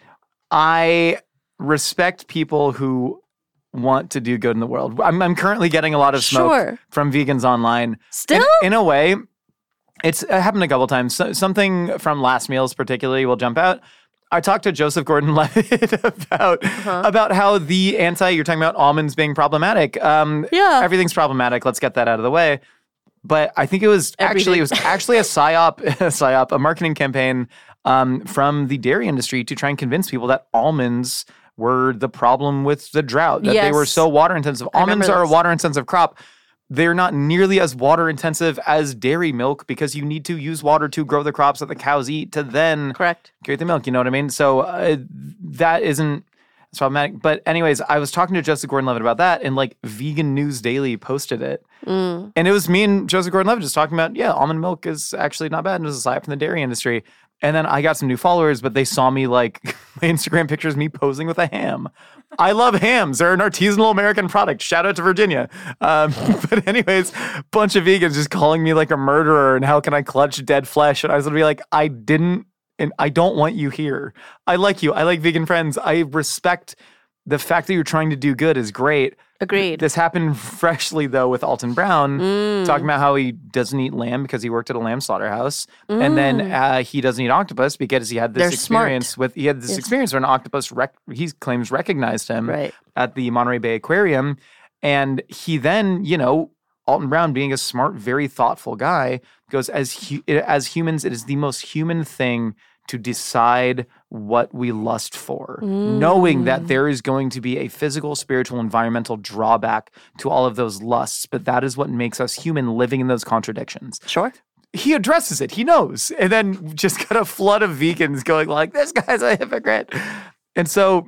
I respect people who want to do good in the world. I'm, I'm currently getting a lot of smoke Sure. from vegans online. Still? In, in a way, it's it happened a couple times. So, something from Last Meals particularly will jump out. I talked to Joseph Gordon-Levitt about Uh-huh. about how the anti you're talking about almonds being problematic. Um, Yeah. everything's problematic. Let's get that out of the way. But I think it was actually it was actually a psyop, a psyop, a marketing campaign um, from the dairy industry to try and convince people that almonds were the problem with the drought. That they were Yes. so water intensive. I remember Almonds are a this. water intensive crop. They're not nearly as water intensive as dairy milk because you need to use water to grow the crops that the cows eat to then Correct. create the milk. You know what I mean? So uh, that isn't it's problematic. But anyways, I was talking to Joseph Gordon-Levitt about that, and like Vegan News Daily posted it, Mm. and it was me and Joseph Gordon-Levitt just talking about, yeah, almond milk is actually not bad, and it's aside from the dairy industry. And then I got some new followers, but they saw me like my Instagram pictures me posing with a ham. I love hams. They're an artisanal American product. Shout out to Virginia. Um, but anyways, bunch of vegans just calling me like a murderer and how can I clutch dead flesh? And I was gonna be like, I didn't, and I don't want you here. I like you. I like vegan friends. I respect the fact that you're trying to do good is great. Agreed. This happened freshly though with Alton Brown, Mm. talking about how he doesn't eat lamb because he worked at a lamb slaughterhouse, and then Mm. uh, he doesn't eat octopus because he had this They're smart. experience with he had this Yes. experience where an octopus rec- he claims recognized him Right. at the Monterey Bay Aquarium, and he then you know Alton Brown, being a smart, very thoughtful guy, goes as hu- as humans, it is the most human thing to decide what we lust for, knowing that Mm. there is going to be a physical, spiritual, environmental drawback to all of those lusts, but that is what makes us human, living in those contradictions. Sure. He addresses it, he knows, and then just got a flood of vegans going like, this guy's a hypocrite. And so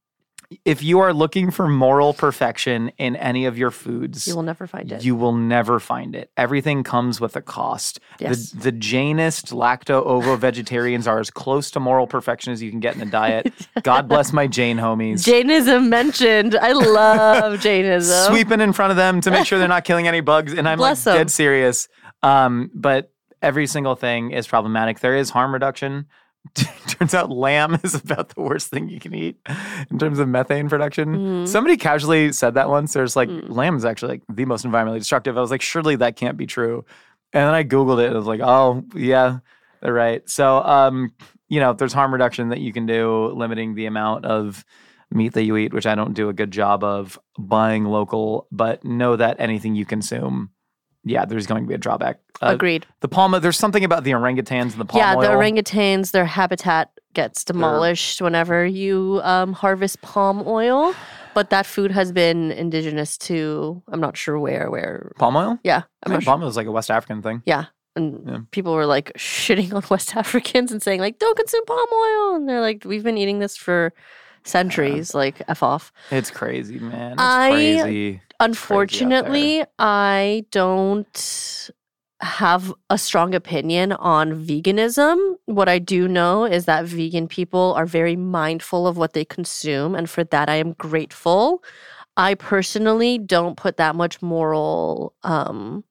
if you are looking for moral perfection in any of your foods, You will never find it. you will never find it. Everything comes with a cost. Yes. The, the Jainist, lacto-ovo vegetarians are as close to moral perfection as you can get in a diet. God bless my Jain homies. Jainism mentioned. I love Jainism. Sweeping in front of them to make sure they're not killing any bugs. And I'm Bless like 'em. dead serious. Um, but every single thing is problematic. There is harm reduction. Turns out lamb is about the worst thing you can eat in terms of methane production. Mhm. Somebody casually said that once. There's like, Mm. lamb is actually like the most environmentally destructive. I was like, surely that can't be true. And then I Googled it and I was like, oh, yeah, they're right. So, um, you know, there's harm reduction that you can do, limiting the amount of meat that you eat, which I don't do a good job of, buying local, but know that anything you consume, yeah, there's going to be a drawback. Uh, Agreed. The palm, there's something about the orangutans and the palm Yeah, oil. the orangutans, their habitat gets demolished whenever you um, harvest palm oil. But that food has been indigenous to, I'm not sure where, where. Palm oil? Yeah, I I'm think not sure. palm oil is like a West African thing. Yeah. And Yeah. people were like shitting on West Africans and saying like, don't consume palm oil. And they're like, we've been eating this for centuries, like F off. It's crazy, man. It's I- crazy. Unfortunately, I don't have a strong opinion on veganism. What I do know is that vegan people are very mindful of what they consume, and for that I am grateful. I personally don't put that much moral um,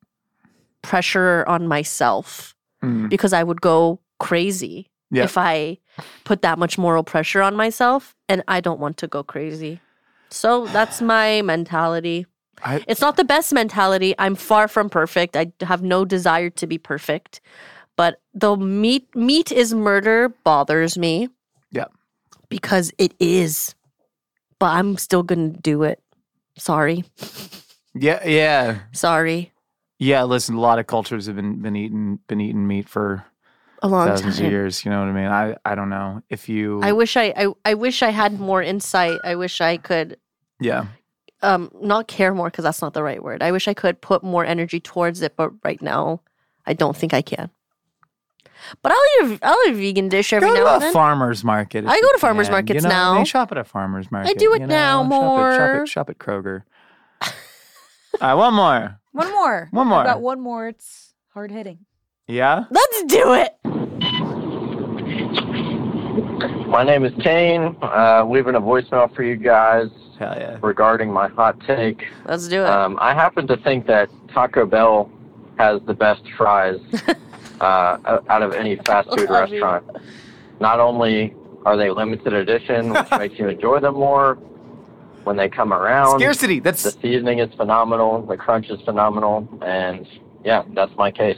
pressure on myself Mm. because I would go crazy Yeah. if I put that much moral pressure on myself, and I don't want to go crazy. So that's my mentality. I- It's not the best mentality. I'm far from perfect. I have no desire to be perfect. But the meat meat is murder bothers me. Yeah. Because it is. But I'm still going to do it. Sorry. Yeah, yeah. Sorry. Yeah, listen, a lot of cultures have been been eating been eating meat for A long thousands time. of years. You know what I mean? I, I don't know if you. I wish I, I I wish I had more insight. I wish I could yeah. um not care more because that's not the right word. I wish I could put more energy towards it, but right now I don't think I can. But I'll eat a, I'll eat a vegan dish every Go now to and a then. farmer's market. if I you go to farmer's can. markets you know, now. They shop at a farmer's market. do it you now know? more. Shop at, shop at, shop at Kroger. All right, one more. One more. One How more. about one more. It's hard hitting. Yeah? Let's do it. My name is Kane. Uh, leaving a voicemail for you guys Hell yeah. regarding my hot take. Let's do it. Um, I happen to think that Taco Bell has the best fries uh, out of any fast food Love you. restaurant. Not only are they limited edition, which makes you enjoy them more when they come around. Scarcity. The That's seasoning is phenomenal. The crunch is phenomenal. And, yeah, that's my case.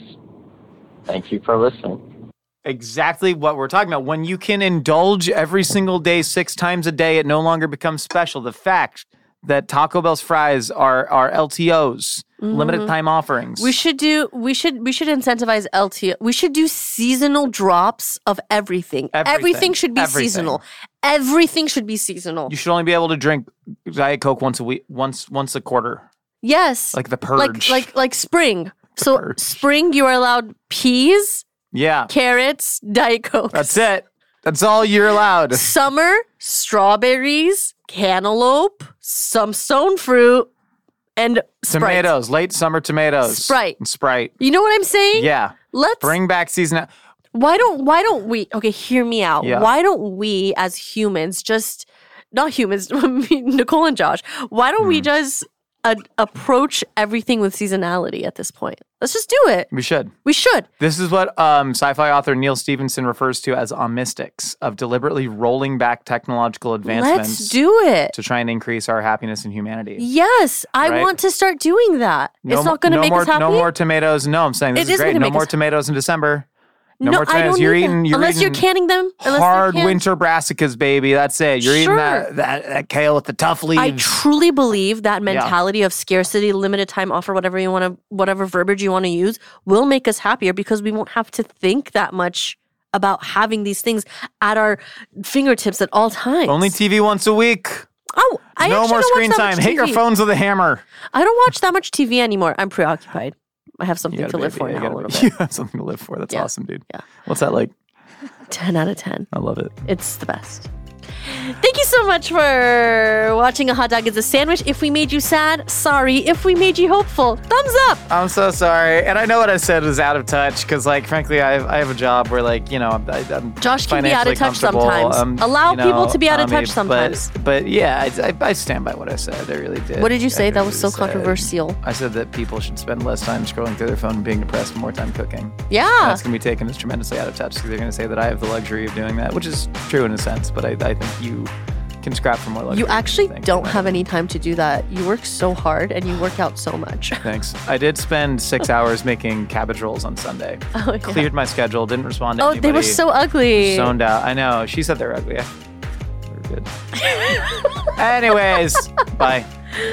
Thank you for listening. exactly what we're talking about. When you can indulge every single day, six times a day, it no longer becomes special. The fact that Taco Bell's fries are are L T Os, limited time offerings. We should do. We should. We should incentivize L T O. We should do seasonal drops of everything. Everything. should be Everything. seasonal. Everything should be seasonal. You should only be able to drink Diet Coke once a week, once once a quarter, yes, like the like purge. like like spring. So purge. spring, you are allowed peas, yeah, carrots, Diet Coke. that's it. That's all you're allowed. Summer, strawberries, cantaloupe, some stone fruit, and Sprite. Tomatoes, late summer tomatoes, Sprite. and Sprite. You know what I'm saying? Yeah, Let's. bring back season. Why don't Why don't we? Okay, hear me out. Yeah. Why don't we, as humans, just not humans, Nicole and Josh? Why don't Hmm. we just uh, approach everything with seasonality at this point? Let's just do it. We should. We should. This is what um, sci-fi author Neil Stephenson refers to as omnistics, of deliberately rolling back technological advancements Let's do it. to try and increase our happiness and humanity. Yes, I Right? want to start doing that. No it's mo- not going to no make more, us happy. No more tomatoes. No, I'm saying this It is is great. gonna No make more us- tomatoes in December. No, No, more I tomatoes. don't You're need eating. that. You're Unless eating you're canning them. Unless they're hard canned. winter brassicas, baby. That's it. You're eating Sure. that, that that kale with the tough leaves. I truly believe that mentality of scarcity, limited time offer, whatever you want to, whatever verbiage you want to use, will make us happier because we won't have to think that much about having these things at our fingertips at all times. Only T V once a week. Oh, I no actually more don't screen watch that time. much Hit your T V. phones with a hammer. I don't watch that much T V anymore. I'm preoccupied. I have You something got to a live baby. for You now got a a- little bit. You have something to live for. That's Yeah. awesome, dude. Yeah. What's that like? ten out of ten. I love it. It's the best. Thank you so much for watching A Hot Dog is a Sandwich. If we made you sad, sorry. If we made you hopeful, thumbs up. I'm so sorry, and I know what I said was out of touch because, like, frankly, I have, I have a job where, like, you know, I, I'm Josh can be out financially of touch comfortable. sometimes. Um, Allow you know, people to be out of Tommy, touch sometimes. But, but yeah, I, I, I stand by what I said. I really did. What did you say? I That was so really said- controversial. I said that people should spend less time scrolling through their phone and being depressed and more time cooking. Yeah. That's going to be taken as tremendously out of touch because they're going to say that I have the luxury of doing that, which is true in a sense, but I, I think you can scrap for more luxury. You actually Thank don't you. have any time to do that. You work so hard and you work out so much. Thanks. I did spend six hours making cabbage rolls on Sunday. Oh, yeah. Cleared my schedule, didn't respond to Oh, anybody. they were so ugly. Zoned out. I know. She said they're ugly. They're good. Anyways, bye.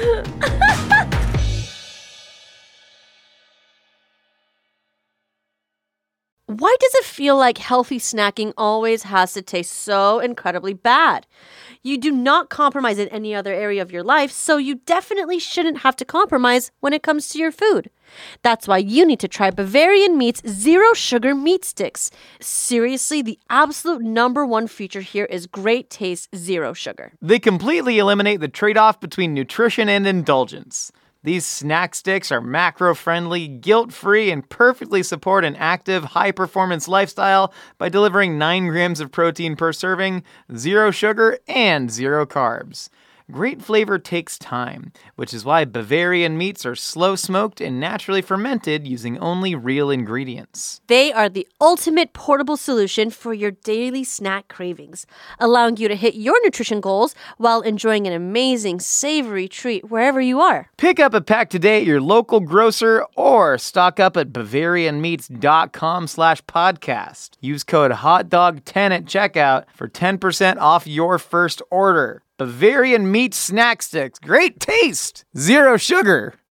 Why does it feel like healthy snacking always has to taste so incredibly bad? You do not compromise in any other area of your life, so you definitely shouldn't have to compromise when it comes to your food. That's why you need to try Bavarian Meats Zero Sugar Meat Sticks. Seriously, the absolute number one feature here is great taste, zero sugar. They completely eliminate the trade-off between nutrition and indulgence. These snack sticks are macro-friendly, guilt-free, and perfectly support an active, high-performance lifestyle by delivering nine grams of protein per serving, zero sugar, and zero carbs. Great flavor takes time, which is why Bavarian meats are slow-smoked and naturally fermented using only real ingredients. They are the ultimate portable solution for your daily snack cravings, allowing you to hit your nutrition goals while enjoying an amazing, savory treat wherever you are. Pick up a pack today at your local grocer or stock up at bavarianmeats.com slash podcast. Use code hot dog ten at checkout for ten percent off your first order. Bavarian Meat Snack Sticks. Great taste. Zero sugar.